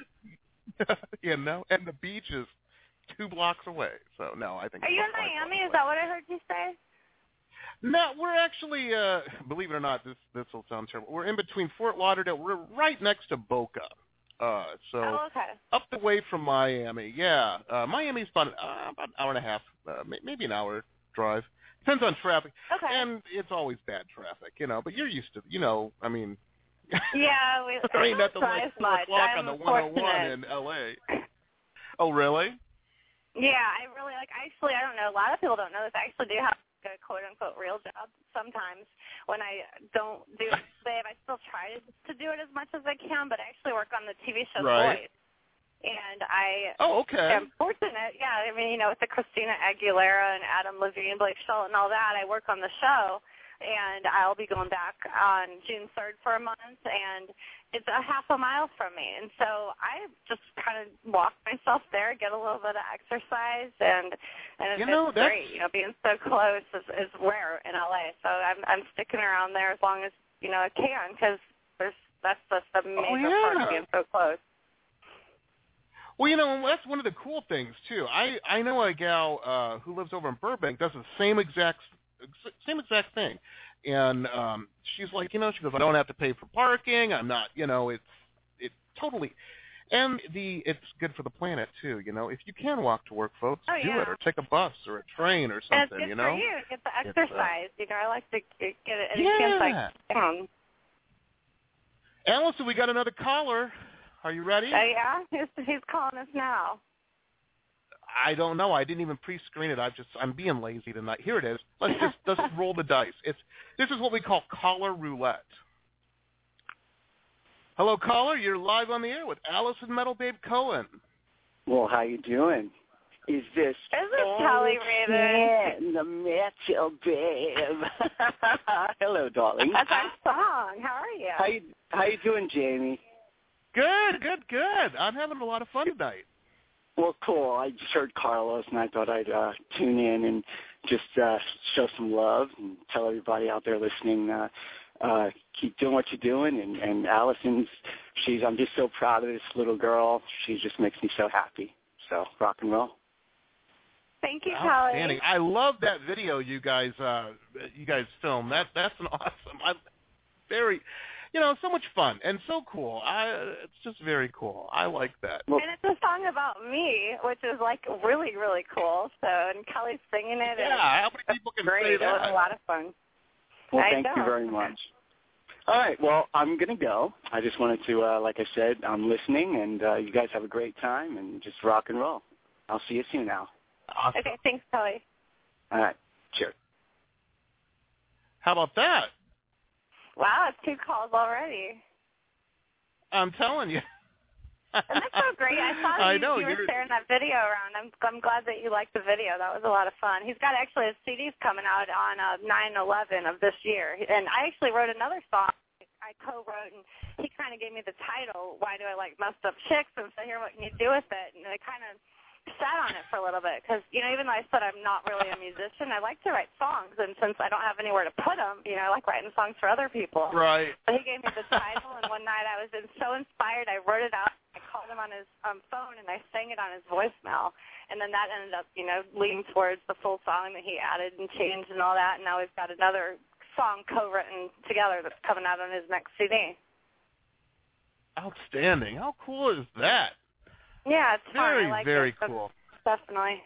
you know, and the beach is two blocks away. So no, I think. Are you in Miami? Is that what I heard you say? No, we're actually, uh, believe it or not, this this will sound terrible. We're in between Fort Lauderdale. We're right next to Boca, uh, so oh, okay. up the way from Miami. Yeah, uh, Miami's about uh, about an hour and a half, uh, maybe an hour drive. Depends on traffic, okay. and it's always bad traffic, you know. But you're used to, you know. I mean, yeah, we there ain't don't nothing drive like four much. o'clock I'm on the one oh one fortunate. in L A. Oh, really? Yeah, I really like. Actually, I don't know. A lot of people don't know this. I actually do have a quote unquote real job sometimes when I don't do save. I still try to, to do it as much as I can, but I actually work on the T V show right. Voice. And I oh, okay. am fortunate, yeah, I mean, you know, with the Christina Aguilera and Adam Levine, Blake Shelton and all that, I work on the show, and I'll be going back on June third for a month, and it's a half a mile from me. And so I just kind of walk myself there, get a little bit of exercise, and and you it's know, that's... great. You know, being so close is, is rare in L A. So I'm I'm sticking around there as long as, you know, I can, because there's that's just a major oh, yeah. part of being so close. Well, you know, that's one of the cool things too. I I know a gal uh, who lives over in Burbank does the same exact same exact thing, and um, she's like, you know, she goes, I don't have to pay for parking. I'm not, you know, it's it totally, and the it's good for the planet too. You know, if you can walk to work, folks, oh, do yeah. it, or take a bus or a train or And something. it's good you know, for you. Get the It's, uh, exercise. you know, I like to get it any yeah. chance I can. Allison, we got another caller. Are you ready? Oh, yeah? He's, he's calling us now. I don't know. I didn't even pre-screen it. I just I'm being lazy tonight. Here it is. Let's just let's roll the dice. It's this is what we call caller roulette. Hello, caller. You're live on the air with Allison Metal Babe Cohen. Well, how you doing? Is this Is this Kelly Raven? the Metal Babe? Hello, darling. That's our song. How are you? How you how you doing, Jamie? Good, good, good. I'm having a lot of fun tonight. Well, cool. I just heard Carlos, and I thought I'd uh, tune in and just uh, show some love and tell everybody out there listening, uh, uh, keep doing what you're doing. And, and Allison's, she's, I'm just so proud of this little girl. She just makes me so happy. So rock and roll. Thank you, Outstanding. Kelly. I love that video you guys, uh, you guys filmed. That that's an awesome. I'm very. You know, so much fun and so cool. I, it's just very cool. I like that. And it's a song about me, which is like really, really cool. So, and Kelly's singing it. Yeah, and how many people can great. say that? It was a lot of fun. Well, I thank know. you very much. All right, well, I'm going to go. I just wanted to, uh, like I said, I'm listening, and uh, you guys have a great time, and just rock and roll. I'll see you soon now. Awesome. Okay, thanks, Kelly. All right, cheers. How about that? Wow, it's two calls already. I'm telling you. And that's so great. I saw that I you, know, you were you're... sharing that video around. I'm I'm glad that you liked the video. That was a lot of fun. He's got actually his C D's coming out on uh, nine eleven of this year. And I actually wrote another song I co-wrote, and he kind of gave me the title, Why Do I Like Messed Up Chicks? And so here, what can you do with it? And I kind of sat on it for a little bit because, you know, even though I said I'm not really a musician, I like to write songs. And since I don't have anywhere to put them, you know, I like writing songs for other people. Right. So he gave me the title, and one night I was so inspired, I wrote it out. I called him on his um, phone, and I sang it on his voicemail. And then that ended up, you know, leading towards the full song that he added and changed and all that. And now we've got another song co-written together that's coming out on his next C D. Outstanding. How cool is that? Yeah, it's fun. Very, I like very it. That's cool. Definitely.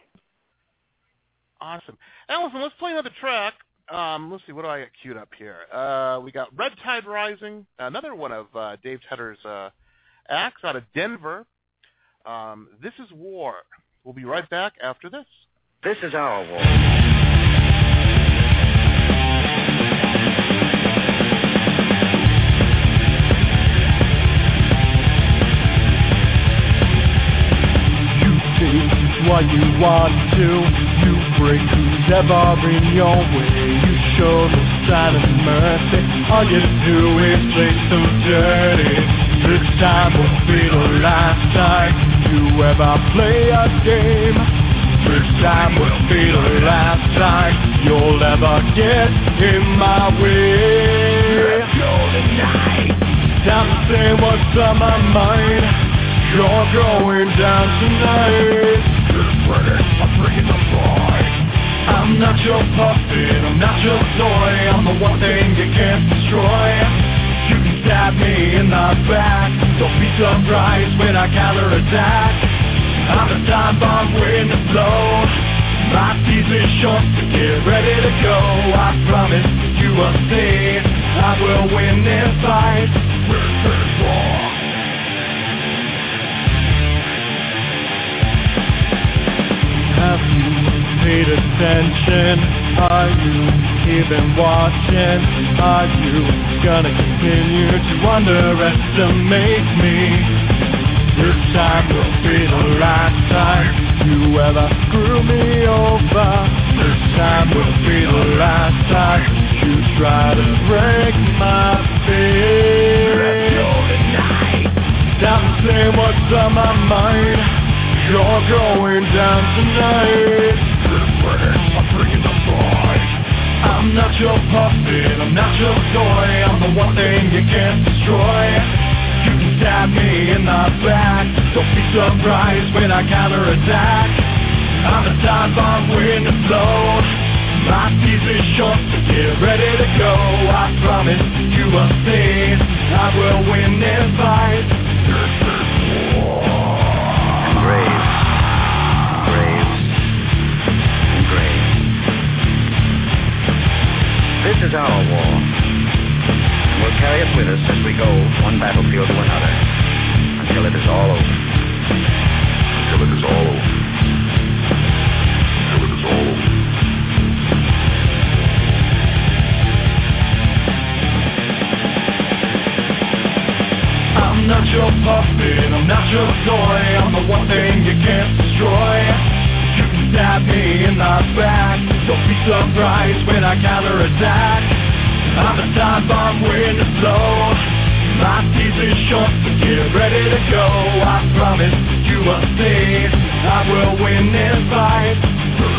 Awesome. Allison, let's play another track. Um, let's see, what do I got queued up here? Uh, we got Red Tide Rising, another one of uh, Dave Tedder's uh, acts out of Denver. Um, this is War. We'll be right back after this. This is our war. What you want to, you break who's ever in your way. You show no sign of mercy. All you do is play so dirty. This time will be the last time you ever play a game. This time will be the last time you'll ever get in my way. Let's go tonight. Time to say what's on my mind. You're going down tonight. I'm bringing the boy. I'm not your puppet, I'm not your toy. I'm the one thing you can't destroy. You can stab me in the back. Don't be surprised when I counterattack. I'm a time bomb waiting to blow. My season short, so get ready to go. I promise you will see I will win this fight. We're first war. Have you paid attention? Are you even watching? Are you gonna continue to underestimate me? This time will be the last time you ever screw me over. This time will be the last time you try to break my faith. Let's go tonight. Time to say what's on my mind. You're going down tonight. This way, I'm bringing the boy. I'm not your puppet, I'm not your toy. I'm the one thing you can't destroy. You can stab me in the back. Don't be surprised when I counterattack. I'm a time bomb waiting to blow. My season's short, so get ready to go. I promise you will see I will win this fight. This is war. Graves, graves, and graves. This is our war. And we'll carry it with us as we go one battlefield to another until it is all over. Until it is all over. Until it is all over. I'm not your puppet, I'm not your toy. I'm the one thing you can't destroy. You can stab me in the back. Don't be surprised when I counterattack. I'm a time bomb waiting to blow. My season's short, so get ready to go. I promise you will see I will win this fight.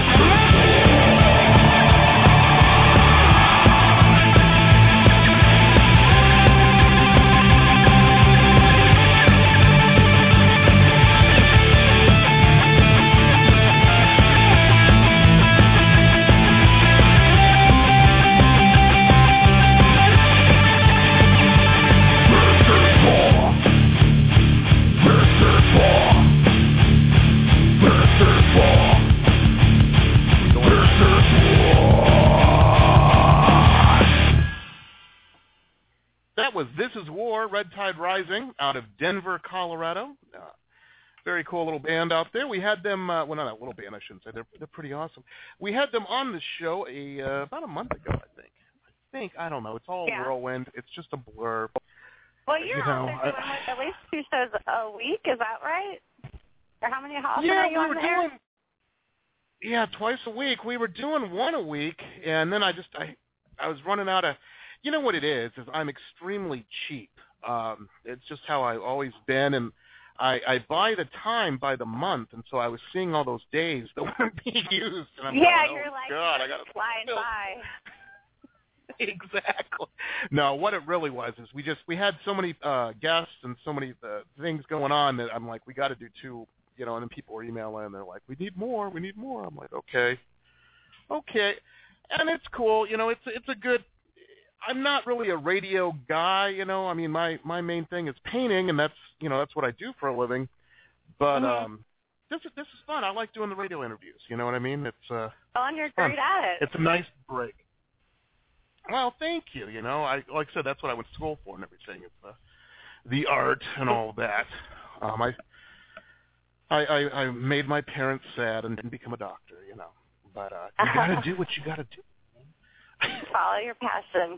This is War, Red Tide Rising, out of Denver, Colorado. Uh, very cool little band out there. We had them, uh, well, not a little band, I shouldn't say. They're, they're pretty awesome. We had them on the show a uh, about a month ago, I think. I think, I don't know. It's all yeah. whirlwind. It's just a blur. Well, you're you know, doing like at least two shows a week, is that right? Or how many often yeah, are you we on were there? doing, yeah, twice a week. We were doing one a week, and then I just, I, I was running out of, you know what it is, is I'm extremely cheap. Um, it's just how I've always been, and I, I buy the time by the month, and so I was seeing all those days that weren't being used. And I'm yeah, going, oh, you're like, God, I gotta flying by. Exactly. No, what it really was is we just, we had so many uh, guests and so many uh, things going on that I'm like, we got to do two, you know, and then people were emailing, and they're like, we need more, we need more. I'm like, okay. Okay. And it's cool, you know, it's it's a good, I'm not really a radio guy, you know. I mean, my, my main thing is painting, and that's, you know, that's what I do for a living. But mm-hmm. um, this is this is fun. I like doing the radio interviews. You know what I mean? It's uh, oh, and you're fun. great at it. It's a nice break. Well, thank you. You know, I like I said, that's what I went to school for and everything. It's uh, the art and all that. Um, I, I, I, I made my parents sad and didn't become a doctor, you know. But uh, you got to do what you got to do. Follow your passion.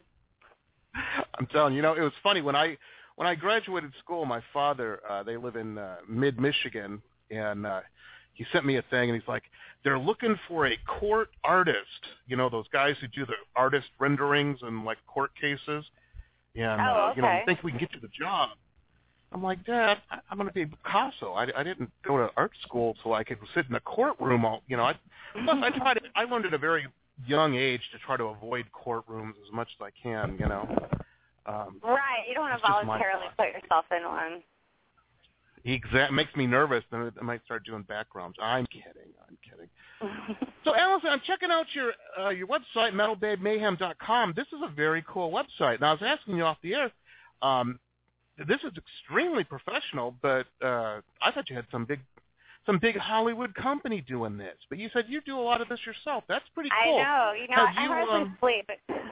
I'm telling you, you know, it was funny when I when I graduated school. My father, uh, they live in uh, mid-Michigan, and uh, he sent me a thing, and he's like, they're looking for a court artist. You know, those guys who do the artist renderings and like court cases. And oh, uh, okay. you know, think we can get you the job. I'm like, Dad, I, I'm going to be Picasso. I, I didn't go to art school so I could sit in a courtroom. All, you know, I, plus I tried. I learned at a very young age to try to avoid courtrooms as much as I can. You know. Um, right. You don't want to voluntarily put yourself in one. Exactly. Makes me nervous. Then I might start doing backgrounds. I'm kidding. I'm kidding. So, Allison, I'm checking out your uh, your website, metal babe mayhem dot com. This is a very cool website. And I was asking you off the air. Um, this is extremely professional, but uh, I thought you had some big, some big Hollywood company doing this. But you said you do a lot of this yourself. That's pretty cool. I know. You know, Have I you, hardly um, sleep.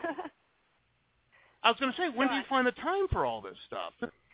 I was going to say, when do you find the time for all this stuff?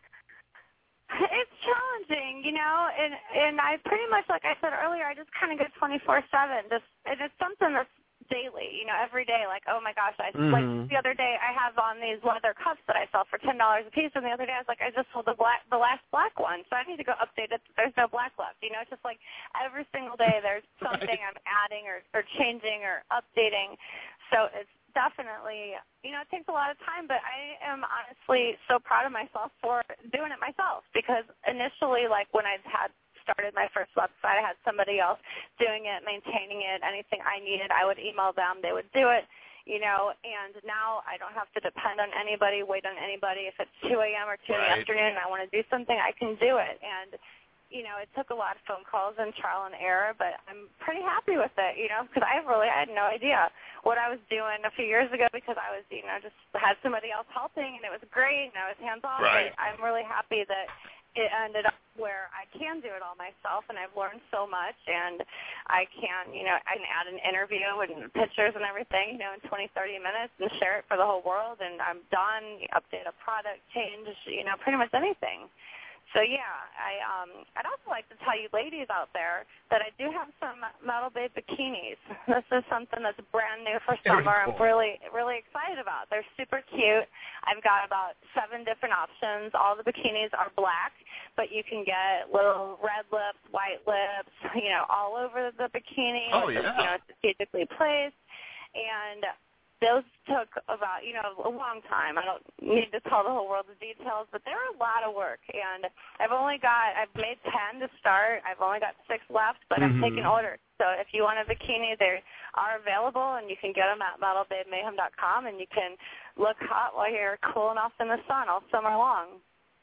It's challenging, you know, and and I pretty much, like I said earlier, I just kind of go twenty-four seven. Just and it's something that's daily, you know, every day. Like, oh my gosh, I mm-hmm. like the other day I have on these leather cups that I sell for ten dollars a piece, and the other day I was like, I just sold the black, the last black one, so I need to go update it. There's no black left, you know. It's just like every single day there's something right. I'm adding or or changing or updating. So it's definitely, you know, it takes a lot of time, but I am honestly so proud of myself for doing it myself, because initially, like when I had started my first website, I had somebody else doing it, maintaining it, anything I needed, I would email them, they would do it, you know, and now I don't have to depend on anybody, wait on anybody. If it's two a.m. or two right. in the afternoon and I want to do something, I can do it. And you know, it took a lot of phone calls and trial and error, but I'm pretty happy with it, you know, because I really I had no idea what I was doing a few years ago, because I was, you know, just had somebody else helping, and it was great, and I was hands-on. Right. But I'm really happy that it ended up where I can do it all myself, and I've learned so much, and I can, you know, I can add an interview and pictures and everything, you know, in twenty, thirty minutes and share it for the whole world, and I'm done, update a product, change, you know, pretty much anything. So, yeah, I, um, I'd also like to tell you ladies out there that I do have some Metal Babe bikinis. This is something that's brand new for summer. Cool. I'm really, really excited about. They're super cute. I've got about seven different options. All the bikinis are black, but you can get little red lips, white lips, you know, all over the bikini. Oh, yeah. You know, strategically placed. And those took about, you know, a long time. I don't need to tell the whole world the details, but they were a lot of work. And I've only got, I've made ten to start. I've only got six left, but mm-hmm. I'm taking orders. So if you want a bikini, they are available, and you can get them at metal babe mayhem dot com, and you can look hot while you're cooling off in the sun all summer long.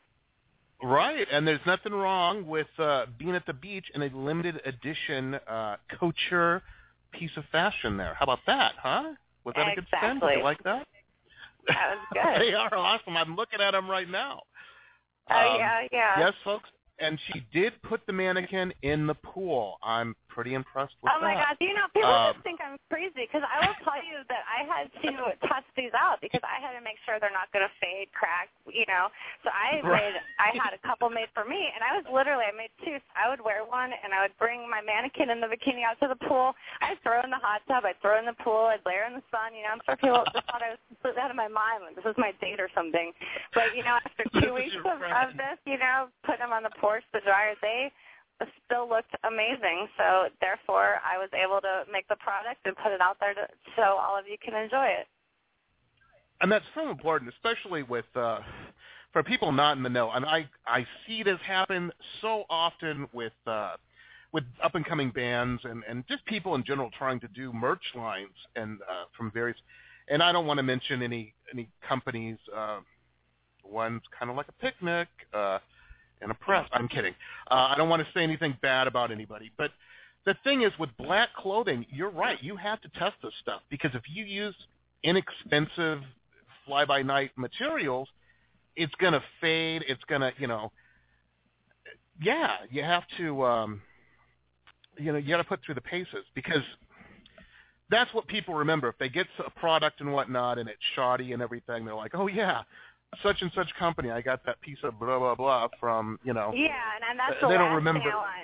Right, and there's nothing wrong with uh, being at the beach in a limited edition uh, couture piece of fashion there. How about that, huh? Was that exactly. a good spin? Did you like that? That was good. They are awesome. I'm looking at them right now. Oh, um, yeah, yeah. Yes, folks. And she did put the mannequin in the pool. I'm pretty impressed with oh that. Oh, my God. You know, people um, just think I'm crazy, because I will tell you that I had to test these out, because I had to make sure they're not going to fade, crack, you know. So I right. made, I had a couple made for me, and I was literally, I made two. So I would wear one, and I would bring my mannequin in the bikini out to the pool. I'd throw in the hot tub. I'd throw in the pool. I'd lay her in the sun. You know, I'm sure people just thought I was completely out of my mind. Like, this is my date or something. But, you know, after two weeks of, of this, you know, putting them on the porch, the dryer, they still looked amazing. So therefore, I was able to make the product and put it out there to, so all of you can enjoy it. And that's so important, especially with uh, for people not in the know. And I I see this happen so often with uh, with up and coming bands and, and just people in general trying to do merch lines and uh, from various. And I don't want to mention any any companies. Uh, one's kind of like a picnic. Uh, And a press. I'm kidding. Uh, I don't want to say anything bad about anybody. But the thing is, with black clothing, you're right. You have to test this stuff, because if you use inexpensive fly-by-night materials, it's going to fade. It's going to, you know, yeah, you have to, um, you know, you got to put through the paces, because that's what people remember. If they get a product and whatnot and it's shoddy and everything, they're like, oh, yeah, such and such company. I got that piece of blah blah blah from, you know. Yeah, and, and that's they the don't last remember. thing I want.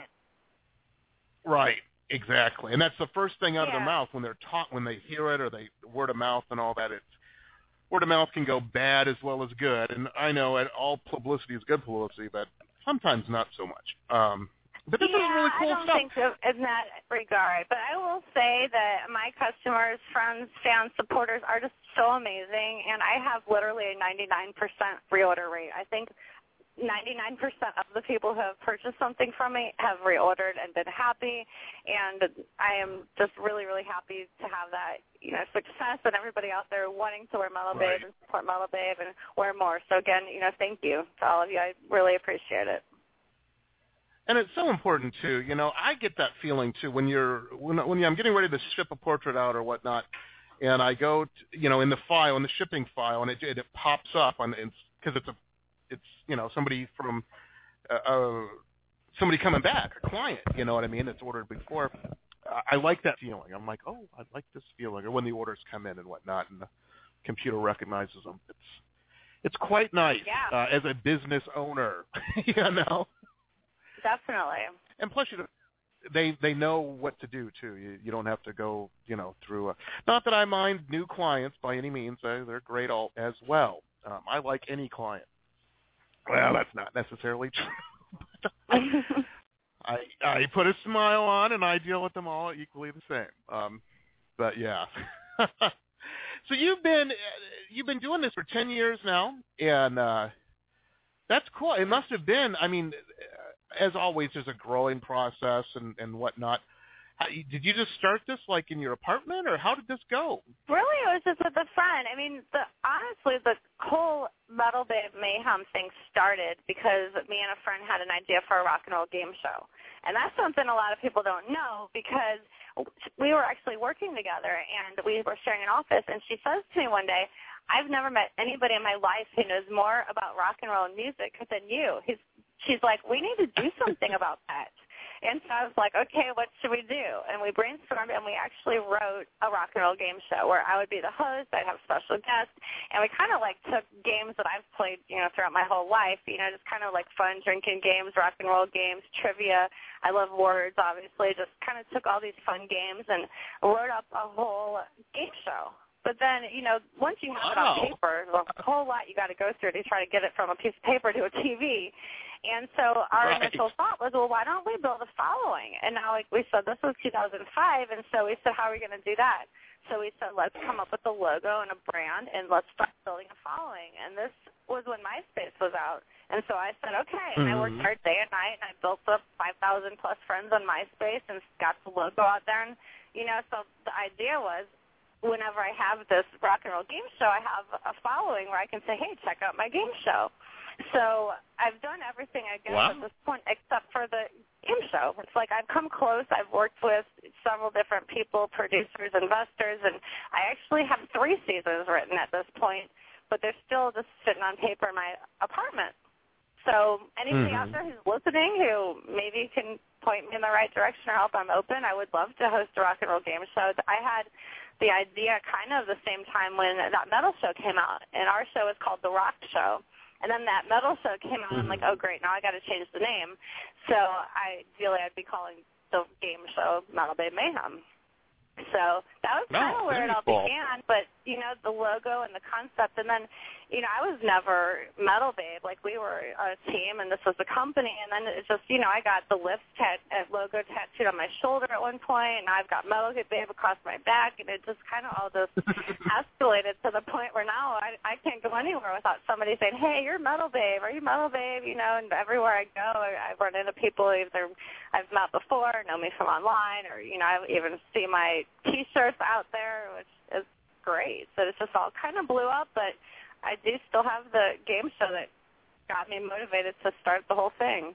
Right, exactly, and that's the first thing out yeah. of their mouth when they're taught, when they hear it, or they word of mouth and all that. It's word of mouth can go bad as well as good, and I know all publicity is good publicity, but sometimes not so much. Um, but this yeah, is really cool I don't stuff. think so in that regard, but I will say that my customers, friends, fans, supporters are just so amazing, and I have literally a ninety-nine percent reorder rate. I think ninety-nine percent of the people who have purchased something from me have reordered and been happy, and I am just really, really happy to have that, you know, success, and everybody out there wanting to wear Metal Right. Babe and support Metal Babe and wear more. So again, you know, thank you to all of you. I really appreciate it. And it's so important too. You know, I get that feeling too when you're when when I'm getting ready to ship a portrait out or whatnot, and I go, to, you know, in the file, in the shipping file, and it it, it pops up on because it's, it's a it's you know somebody from uh, uh, somebody coming back, a client. You know what I mean? That's ordered before. I, I like that feeling. I'm like, oh, I like this feeling. Or when the orders come in and whatnot, and the computer recognizes them. It's it's quite nice Yeah. uh, as a business owner. You know. Definitely. And plus, you know, they they know what to do too. You you don't have to go, you know, through. A, not that I mind new clients by any means. They, they're great all as well. Um, I like any client. Well, that's not necessarily true. But I I put a smile on and I deal with them all equally the same. Um, but yeah. So you've been you've been doing this for ten years now, and uh, that's cool. It must have been. I mean. As always, there's a growing process and, and whatnot. How, did you just start this like in your apartment, or how did this go? Really, it was just with a friend. I mean, the, honestly, the whole Metal Babe Mayhem thing started because me and a friend had an idea for a rock and roll game show. And that's something a lot of people don't know because we were actually working together and we were sharing an office. And she says to me one day, I've never met anybody in my life who knows more about rock and roll and music than you. He's She's like, we need to do something about that. And so I was like, okay, what should we do? And we brainstormed, and we actually wrote a rock and roll game show where I would be the host, I'd have special guests, and we kind of like took games that I've played, you know, throughout my whole life, you know, just kind of like fun drinking games, rock and roll games, trivia. I love words, obviously. Just kind of took all these fun games and wrote up a whole game show. But then, you know, once you have it on paper, there's a whole lot you got to go through to try to get it from a piece of paper to a T V. And so our right. initial thought was, well, why don't we build a following? And now, like we said, this was two thousand five, and so we said, how are we going to do that? So we said, let's come up with a logo and a brand, and let's start building a following. And this was when MySpace was out. And so I said, okay. And mm-hmm. I worked hard day and night, and I built up five thousand plus friends on MySpace and got the logo out there. And, you know, so the idea was, whenever I have this rock and roll game show, I have a following where I can say, hey, check out my game show. So I've done everything, I guess, wow. at this point, except for the game show. It's like I've come close. I've worked with several different people, producers, investors, and I actually have three seasons written at this point, but they're still just sitting on paper in my apartment. So anybody mm-hmm. out there who's listening who maybe can point me in the right direction or help, I'm open. I would love to host a rock and roll game show. I had the idea kind of the same time when that metal show came out, and our show is called The Rock Show. And then that metal show came out, and I'm like, oh, great, now I got to change the name. So ideally I'd be calling the game show Metal Babe Mayhem. So that was kind of no, where it all cool. began. But, you know, the logo and the concept. And then, you know, I was never Metal Babe. Like, we were a team, and this was the company. And then it's just, you know, I got the Lift tat- uh, logo tattooed on my shoulder at one point, and I've got Metal Babe across my back. And it just kind of all just escalated to the point where now I, I can't go anywhere without somebody saying, hey, you're Metal Babe. Are you Metal Babe? You know, and everywhere I go, I, I run into people either I've met before, know me from online, or, you know, I even see my T-shirts out there, which is great. So it's just all kind of blew up, but I do still have the game show that got me motivated to start the whole thing.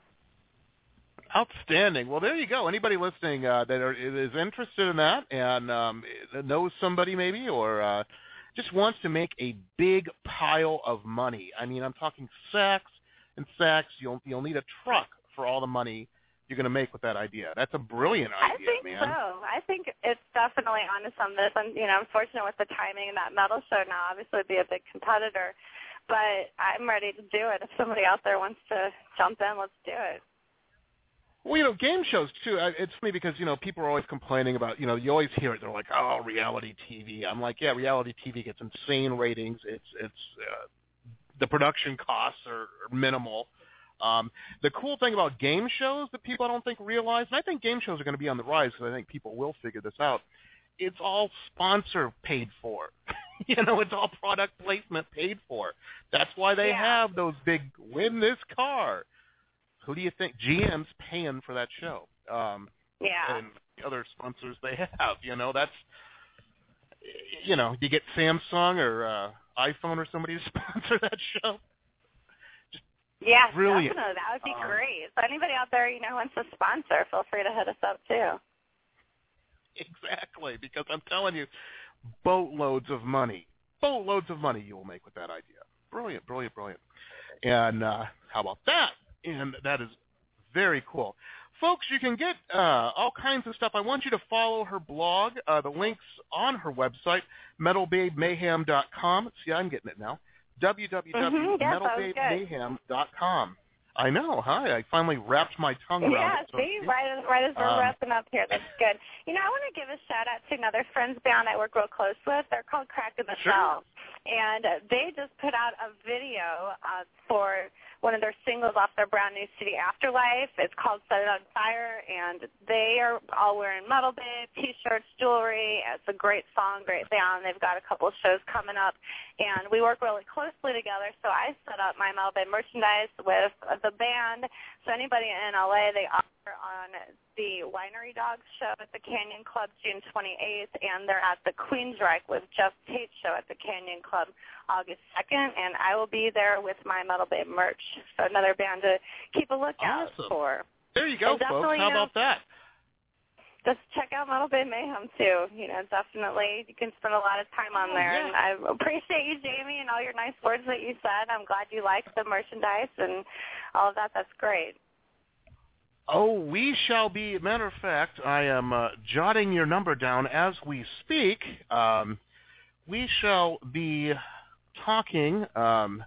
Outstanding. Well, there you go. Anybody listening uh, that are, is interested in that and um, knows somebody maybe or uh, just wants to make a big pile of money. I mean, I'm talking sacks and sacks. You'll you'll need a truck for all the money you're going to make with that idea. That's a brilliant idea, I think man. so. I think it's definitely onto some of this. I'm, you know, I'm fortunate with the timing and that metal show now. Obviously, it'd be a big competitor. but I'm ready to do it. If somebody out there wants to jump in, let's do it. Well, you know, game shows, too, it's funny because, you know, people are always complaining about, you know, you always hear it. They're like, oh, reality T V. I'm like, yeah, reality T V gets insane ratings. It's, it's uh, the production costs are, are minimal. Um, the cool thing about game shows that people I don't think realize, and I think game shows are going to be on the rise because I think people will figure this out, it's all sponsor paid for. You know, it's all product placement paid for. That's why they yeah. have those big, win this car. Who do you think? G M's paying for that show. Um, yeah. And the other sponsors they have, you know, that's, you know, you get Samsung or uh, iPhone or somebody to sponsor that show. Just yeah, brilliant. definitely. That would be um, great. So anybody out there, you know, wants to sponsor, feel free to hit us up, too. Exactly, because I'm telling you, boatloads of money, boatloads of money you will make with that idea. Brilliant, brilliant, brilliant. And uh, how about that? And that is very cool. Folks, you can get uh, all kinds of stuff. I want you to follow her blog. Uh, the link's on her website, metal babe mayhem dot com. See, I'm getting it now. w w w dot metal babe mayhem dot com. I know. Hi. I finally wrapped my tongue around yeah, it. So see, right as, right as we're um, wrapping up here. That's good. You know, I want to give a shout-out to another Friends band I work real close with. They're called Crack in the Sure. Shell. And uh, they just put out a video uh, for one of their singles off their brand new C D, Afterlife. It's called Set It on Fire, and they are all wearing Metal Babe T-shirts, jewelry. It's a great song, great band. They've got a couple of shows coming up, and we work really closely together. So I set up my Metal Babe merchandise with the band. So anybody in L A, they offer on the Winery Dogs show at the Canyon Club June twenty-eighth, and they're at the Queensryche with Jeff Tate show at the Canyon Club August second, and I will be there with my Metal Babe merch. So another band to keep a lookout awesome. for. There you go, folks. How you know, about that? Just check out Metal Babe Mayhem, too. You know, definitely you can spend a lot of time on there. Oh, yeah. And I appreciate you, Jamie, and all your nice words that you said. I'm glad you liked the merchandise and all of that. That's great. Oh, we shall be. Matter of fact, I am uh, jotting your number down as we speak. Um, we shall be talking um,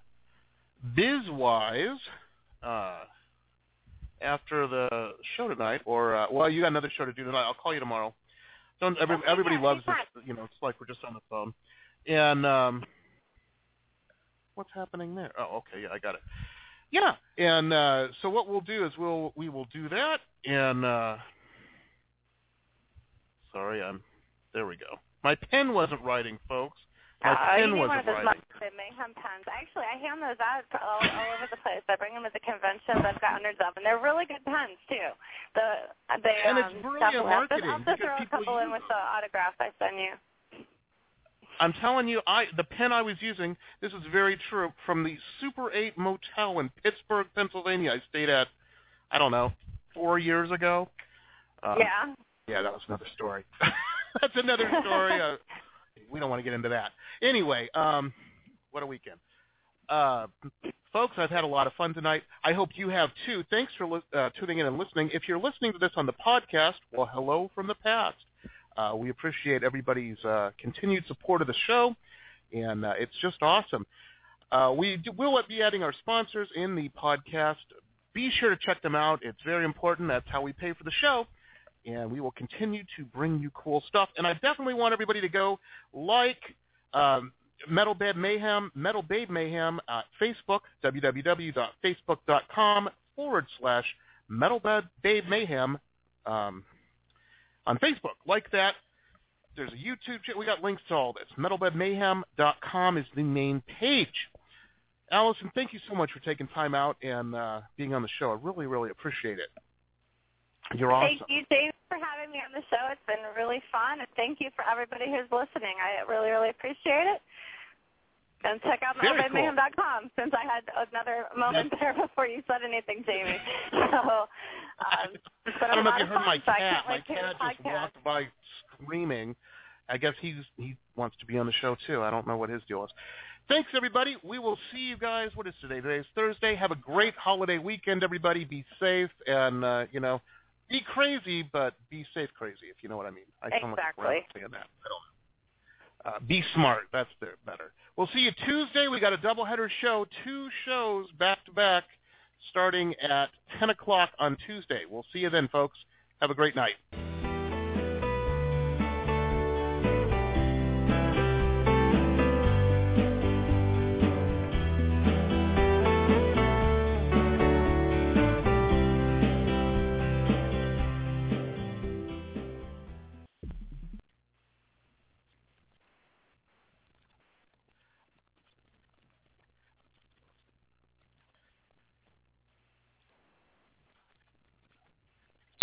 biz-wise uh, after the show tonight. Or, uh, well, you got another show to do tonight. I'll call you tomorrow. Don't, every, okay, everybody yeah, loves this. You know, it's like we're just on the phone. And um, what's happening there? Oh, okay, yeah, I got it. Yeah, and uh, so what we'll do is we'll we will do that, and uh, sorry, I'm there. We go. My pen wasn't writing, folks. My uh, pen you need wasn't one of those writing. Metal Mayhem pens. Actually, I hand those out all, all over the place. I bring them at the conventions. I've got hundreds of them. They're really good pens too. The they and um, it's brilliant marketing. I'll just throw a couple in with the autograph I send you. I'm telling you, I the pen I was using, this is very true, from the Super eight Motel in Pittsburgh, Pennsylvania. I stayed at, I don't know, four years ago. Um, yeah. Yeah, that was another story. That's another story. Uh, we don't want to get into that. Anyway, um, what a weekend. Uh, folks, I've had a lot of fun tonight. I hope you have too. Thanks for li- uh, tuning in and listening. If you're listening to this on the podcast, well, hello from the past. Uh, we appreciate everybody's uh, continued support of the show, and uh, it's just awesome. Uh, we do, will be adding our sponsors in the podcast. Be sure to check them out. It's very important. That's how we pay for the show, and we will continue to bring you cool stuff. And I definitely want everybody to go like um, Metal Babe Mayhem, Metal Babe Mayhem at Facebook, www.facebook.com forward slash Metal Babe Mayhem. Um, On Facebook, like that. There's a YouTube channel. We got links to all this. metal babe mayhem dot com is the main page. Allison, thank you so much for taking time out and uh, being on the show. I really, really appreciate it. You're awesome. Thank you, Dave, for having me on the show. It's been really fun, and thank you for everybody who's listening. I really, really appreciate it. And check out metal babe mayhem dot com, since I had another moment there before you said anything, Jamie. So um, it's been I don't a know if you lot heard of my fun, cat. so My cat just walked by screaming. I guess he's he wants to be on the show, too. I don't know what his deal is. Thanks, everybody. We will see you guys. What is today? Today's Thursday. Have a great holiday weekend, everybody. Be safe and, uh, you know, be crazy, but be safe crazy, if you know what I mean. I sound exactly. like a saying that. I don't know. Uh, be smart. That's the better. We'll see you Tuesday. We got a doubleheader show, two shows back-to-back, starting at ten o'clock on Tuesday. We'll see you then, folks. Have a great night.